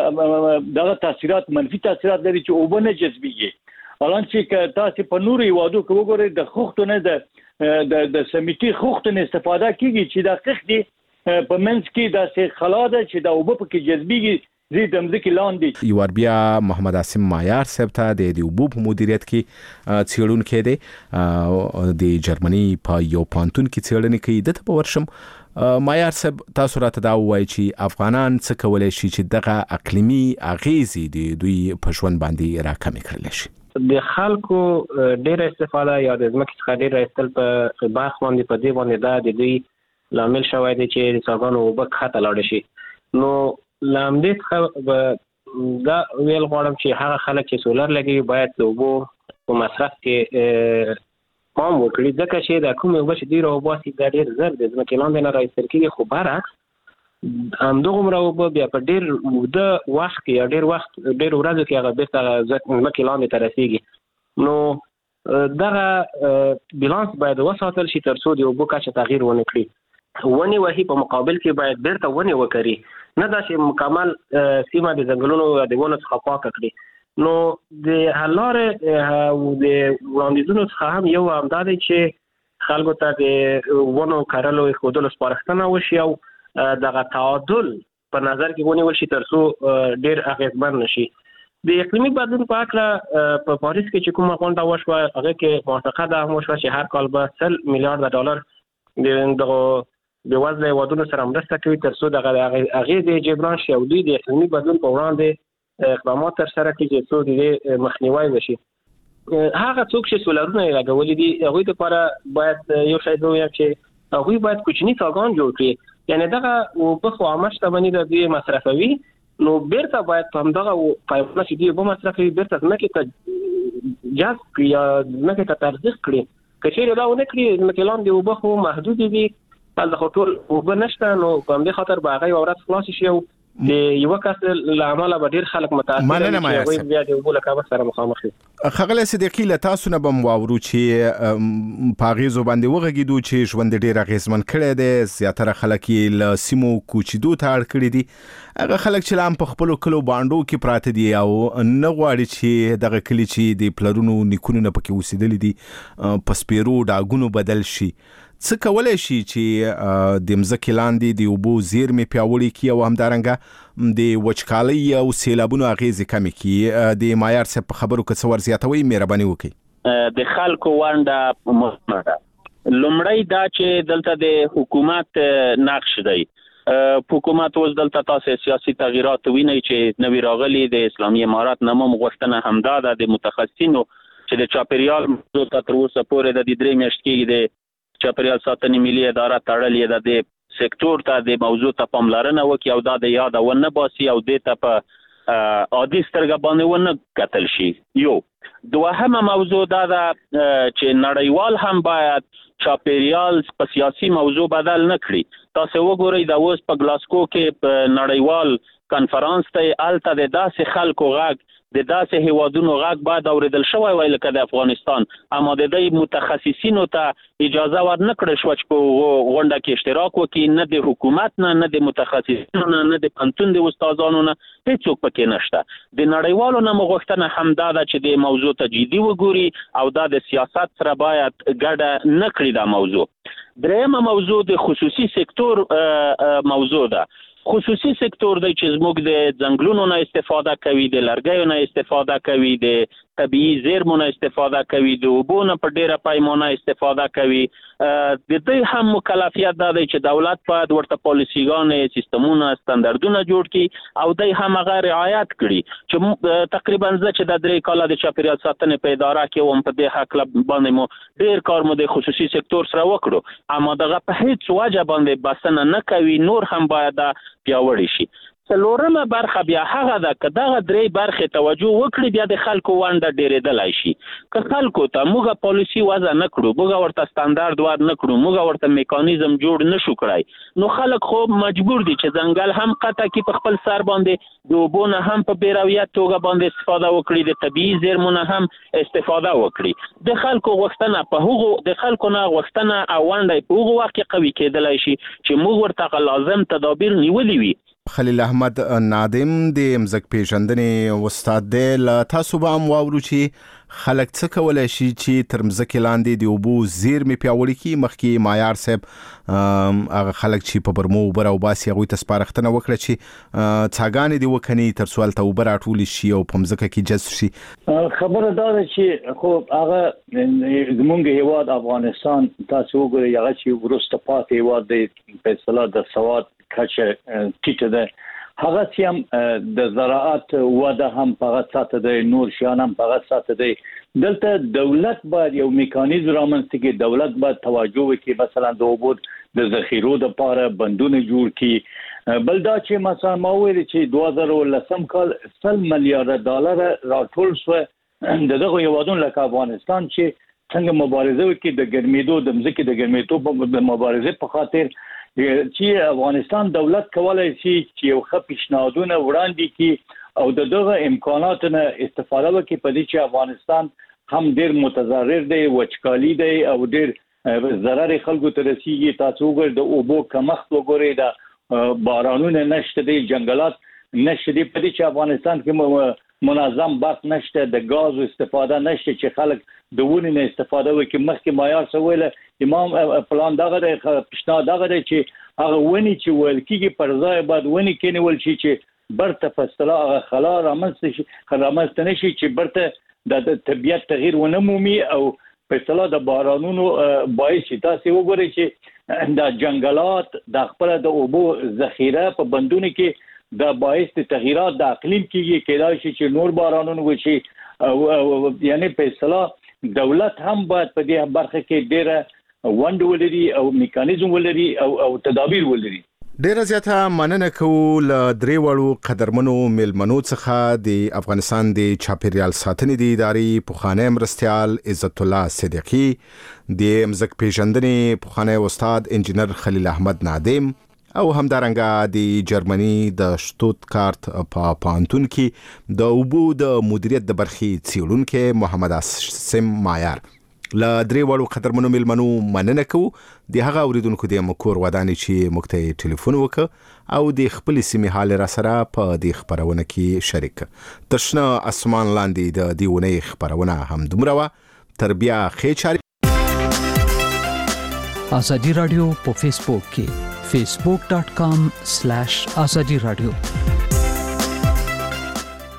دغه تاثیرات منفي تاثیرات لري چې اوبه نه جذبيږي. الان چې تاسو په نورو هیوادو کې وګورئ د خوختو نه د د سمیټي خوختو نه استفاده کیږي چې د خختي په منځ کې د خلا ده چې د اوبه په کې جذبيږي زی د مځکې لاندې. یو بیا محمد عاصم معیار صاحب ته د اوبو په مدیریت کې څېړونکی دی، د جرمني په یو پانتون کې څېړنې کوي. د ته ورشم معیار صاحب، تاسو راته دا وایي چې افغانان څه کولای شي چې دغه اقلیمي اغیزې د دوی په ژوند باندې راکمې کړلی شي؟ د خلکو ډېر استفاده یا د ځمکې څخه ډېر ایستل په برخ باندې په دې باندې دا د دوی لامل شوی دی چې د څاګانو اوبه کښته لاړې شي. نو له همدې څخه دا ویل غواړم چې هغه خلک چې سولر لګوي باید د اوبو په مصرف کې پام وکړي، ځکه چې د کومې اوبه چې دوی راوباسي دا ډېر زر د ځمکې لاندې نه راایستل کېږي، خو برعکس همدغومره اوبه بیا په ډېر اوږده وخت کې یا ډېر وخت ډېر ورځو کې هغه بېرته ځمکې لاندې ته رسېږي. نو دغه بیلانس باید وساتل شي تر څو د اوبو کچه تغییر ونه کړي. ونې وهي په مقابل کې باید بیرته ونې وکري، نه دا چې مکمل سیمه د ځنګلونو د ونو څخه پاکه کړي. نو د حل لارې او د وړاندیزونو څخه هم یو همدا دی چې خلکو ته د ونو کرلو ایښودلو سپارښتنه وشي او دغه تعادل په نظر کې ونیول شي تر څو ډېر اغېزمن نشي. د اقلیمي بدلون په هکله په پاریس کې چې کومه غونډه وشوه هغه کې موافقه دا هم وشوه چې هر کال به سل میلیارډ ډالر د دغه بېوزله هېوادونو سره مرسته کوي تر څو دغه اغېزې جبران شي او دوی د اقلیمي بدلون په وړاندې اقدامات ترسره کړي چې څو د دې مخنیوی وشي. هغه څوک چې سولرونه لګولې دي هغه لپاره باید یو شی دوی چې هغه باید کوچني څاګان جوړ کړي، یعنی دغه او په خو عامشته باندې د دې مصرفوي نو بیرته باید په همدغه پایپونه چې دی به مصرفوي بیرته ځمکې ته جذب کړي یا ځمکې ته ترجیح کړي. که چیرې دا ونه کړي ځمکې لاندې اوبه خو محدودې دي، هلته خو ټول اوبه نشته، نو په همدې خاطر به هغه یوه ورځ خلاص شي او د یوه کس له امله به ډېر خلک متاثر مننه شي، هغوی بیا د اوبو له کمښت سره مخامخ شي. ښاغلی صدیقي له تاسو نه به م واورو چې په اغېزو باندې وغږېدو چې ژوند ډېر اغېزمن کړی دی، زیاتره خلک یې له سیمو کوچېدو ته اړ کړي دي. هغه خلک چې لا هم په خپلو کلو بانډو کې پراته دي او نه غواړي چې دغه کلي چې د پلرونو نیکونو نه پکې اوسېدلي دي په سپېرو ډاګونو بدل شي. څه کولی شي چې د مځکې لاندې د اوبو زیرمې پیاوړې کړي او همدارنګه د وچکالۍ او سیلابونو اغېزې کمې کړي؟ د مایار صاحب په خبرو که څه ور زیاتوئ مهرباني وکړئ. د خلکو ونډه مهمه ده. لومړی دا چې دلته د حکومت نقش دی. حکومت اوس دلته تاسو سیاسي تغییرات وینئ چې نوي راغلي د اسلامي امارات نه هم غوښتنه همدا ده د متخصصینو چې د چاپیریال موضوع ته تر اوسه پورې د درې میاشتې کېږي د چاپیریال ساتنې ملي اداره تړلې ده د سکتور ته د موضوع ته پاملرنه وکړي او دا د یاده ونه باسي او دې ته په عادي سترګه باندې ونه کتل شي. یو دوهمه موضوع دا ده چې نړیوال هم باید چاپیریال په سیاسي موضوع بدل نه کړي. تاسو وګورئ دا اوس په ګلاسکو کې په نړیوال کنفرانس ته هلته د داسې خلکو غږ د داسې هیوادونو غږ باید اورېدل شوی وای لکه د افغانستان، اما د دې متخصصینو ته اجازه ور نه کړل شوه چې په غونډه کې اشتراک وکړي، نه د حکومت نه، نه د متخصصینو نه، نه د پوهنتون د استادانو نه، هېڅوک پکې نشته. د نړیوالو نه مو غوښتنه همدا ده چې د موضوع ته جدي وګوري او دا د سیاست سره باید ګډه نه کړي دا موضوع. درېیمه موضوع د خصوصي سکتور موضوع ده. خصوصي سکتور دی چې زموږ د ځنګلونو نه استفاده کوي، د لرګیو نه استفاده کوي، د طبیعي زیرمو نه استفاده کوي، د اوبو نه په ډیره پیمانه استفاده کوي. د دې هم مکلفیت دا دی چې دولت باید ورته پالیسیګانې، سیستمونه، ستاندردونه جوړ کړي او دوی هم هغه رعایت کړي. چې تقریبا زه چې د درې کاله د چاپیریال ساتنې په اداره کې وم په دې هکله باندې مو ډېر کار مو د خصوصي سکتور سره وکړو، اما دغه په هیڅ وجه باندې بسنه نه کوي. نور هم باید پیاوړی شي. څلورمه برخه بیا هغه ده که دغه درې برخې توجه وکړي بیا د خلکو ونډه ډېرېدلی شي. که خلکو ته موږ پالیسي وضع نه کړو، موږ ورته ستاندرد ور نه کړو، موږ ورته میکانیزم جوړ نه شو کړی، نو خلک خو مجبور دي چې ځنګل هم قطع کړي په خپل سر باندې، د اوبو نه هم په بېرویت توګه باندې استفاده وکړي، د طبیعي زیرمو نه هم استفاده وکړي. د خلکو غوښتنه په هغو د خلکو نه غوښتنه او ونډه په هغو وخت کې قوي کېدلی شي چې موږ ورته لازم تدابیر نیولي وي. خلیل احمد نادم د مځک پیژندنې استاد دی. له تاسو به هم واورو چې خلک څه کولی شي چې تر مځکې لاندې د اوبو زیرمې پیاوړي کړي. مخکې مایار صاحب هغه خلک چې په برمو اوبه راوباسي هغوی ته سپارښتنه وکړه چې څاګانې دې وکني تر څو هلته اوبه راټولې شي او په مځکه کې جذب شي. خبره دا ده چې خو هغه زمونږ هیواد افغانستان تاسو وګورئ هغه چې وروسته پاتې هیواد دی په اصطلاح د سواد کچه ټیټه ده، هغه چې هم د زراعت وده هم په هغه ساته دی، نور شیان هم په هغه ساته دی. دلته دولت باید یو میکانیزم رامنځته کړي، دولت باید توجه وکړي، مثلا د اوبو د ذخیرو دپاره بندونه جوړ کړي. بل دا چې مثلا ما ویل چې دوه زره ولسم کال سل میلیارډ ډالر راټول شوه د دغه هیوادونو لکه افغانستان چې څنګه مبارزه وکړي د ګرمېدو د مځکې د ګرمېدو د مبارزې په خاطر، چې افغانستان دولت کولای شي چې یو ښه پیشنهادونه وړاندې کړي او د دغه امکاناتو نه استفاده وکړي په دې چې افغانستان هم ډېر متضرر دی، وچکالي دی او ډېر ضرر خلکو ته رسیږي. تاسو وګورئ د اوبو کمښت وګورئ، د بارانونه نشته دی، جنګلات نشته دی، په دې چې افغانستان کې منظم برق نشته، د غاز استفاده نشته چې خلک د ونې نه استفاده وکړي. مخکې مایار څه ویله امام پلان دغه دی، پیشنهاد دغه دی چې هغه ونې چې ویل کېږي پر ځای باید ونې کېنول شي چې برته په اصطلاح هغه خلا رامنځته شي رامنځته نه شي چې برته د طبیعت تغییر ونه مومي او په اصطلاح د بارانونو باعث شي. تاسو وګورئ چې د جنګلات د خپل د اوبو ذخیره په بندونو کې د باعث د تغییرات د اقلیم کېږي، کېدای شي چې نور بارانونه وشي او یعنی فیصله دولت هم باید په دې برخه کې ډیره وند ولري او میکانیزم ولري او او تدابیر ولري. ډیره زیاته مننه کوو ل درې وړو قدرمنو ملمنو څخه د افغانستان د چاپیریال ساتنې د ادارې پوخانه مرستيال عزت الله صدیقی، د مزک پیژندنې پوخانه استاد انجنیر خلیل احمد نادم او همدارنګه د جرمني د شتوتګارت په پانتون کې د اوبو د مدیریت د برخې څیړونکو محمد اسم مایار. ل درې وړو قدرمنو ملمنو مننه کوو د هغه اوریدونکو د مکور ودانې چې موږ ته ټلیفون وکړ او د خپل سیمې حال را سره په دې خبرونه کې شریک. تشنه اسمان لاندې د دیونه خبرونه هم دومره وا تر بیا خې چاري. ازادي رادیو په فیسبوک کې facebook dot com slash azadi radio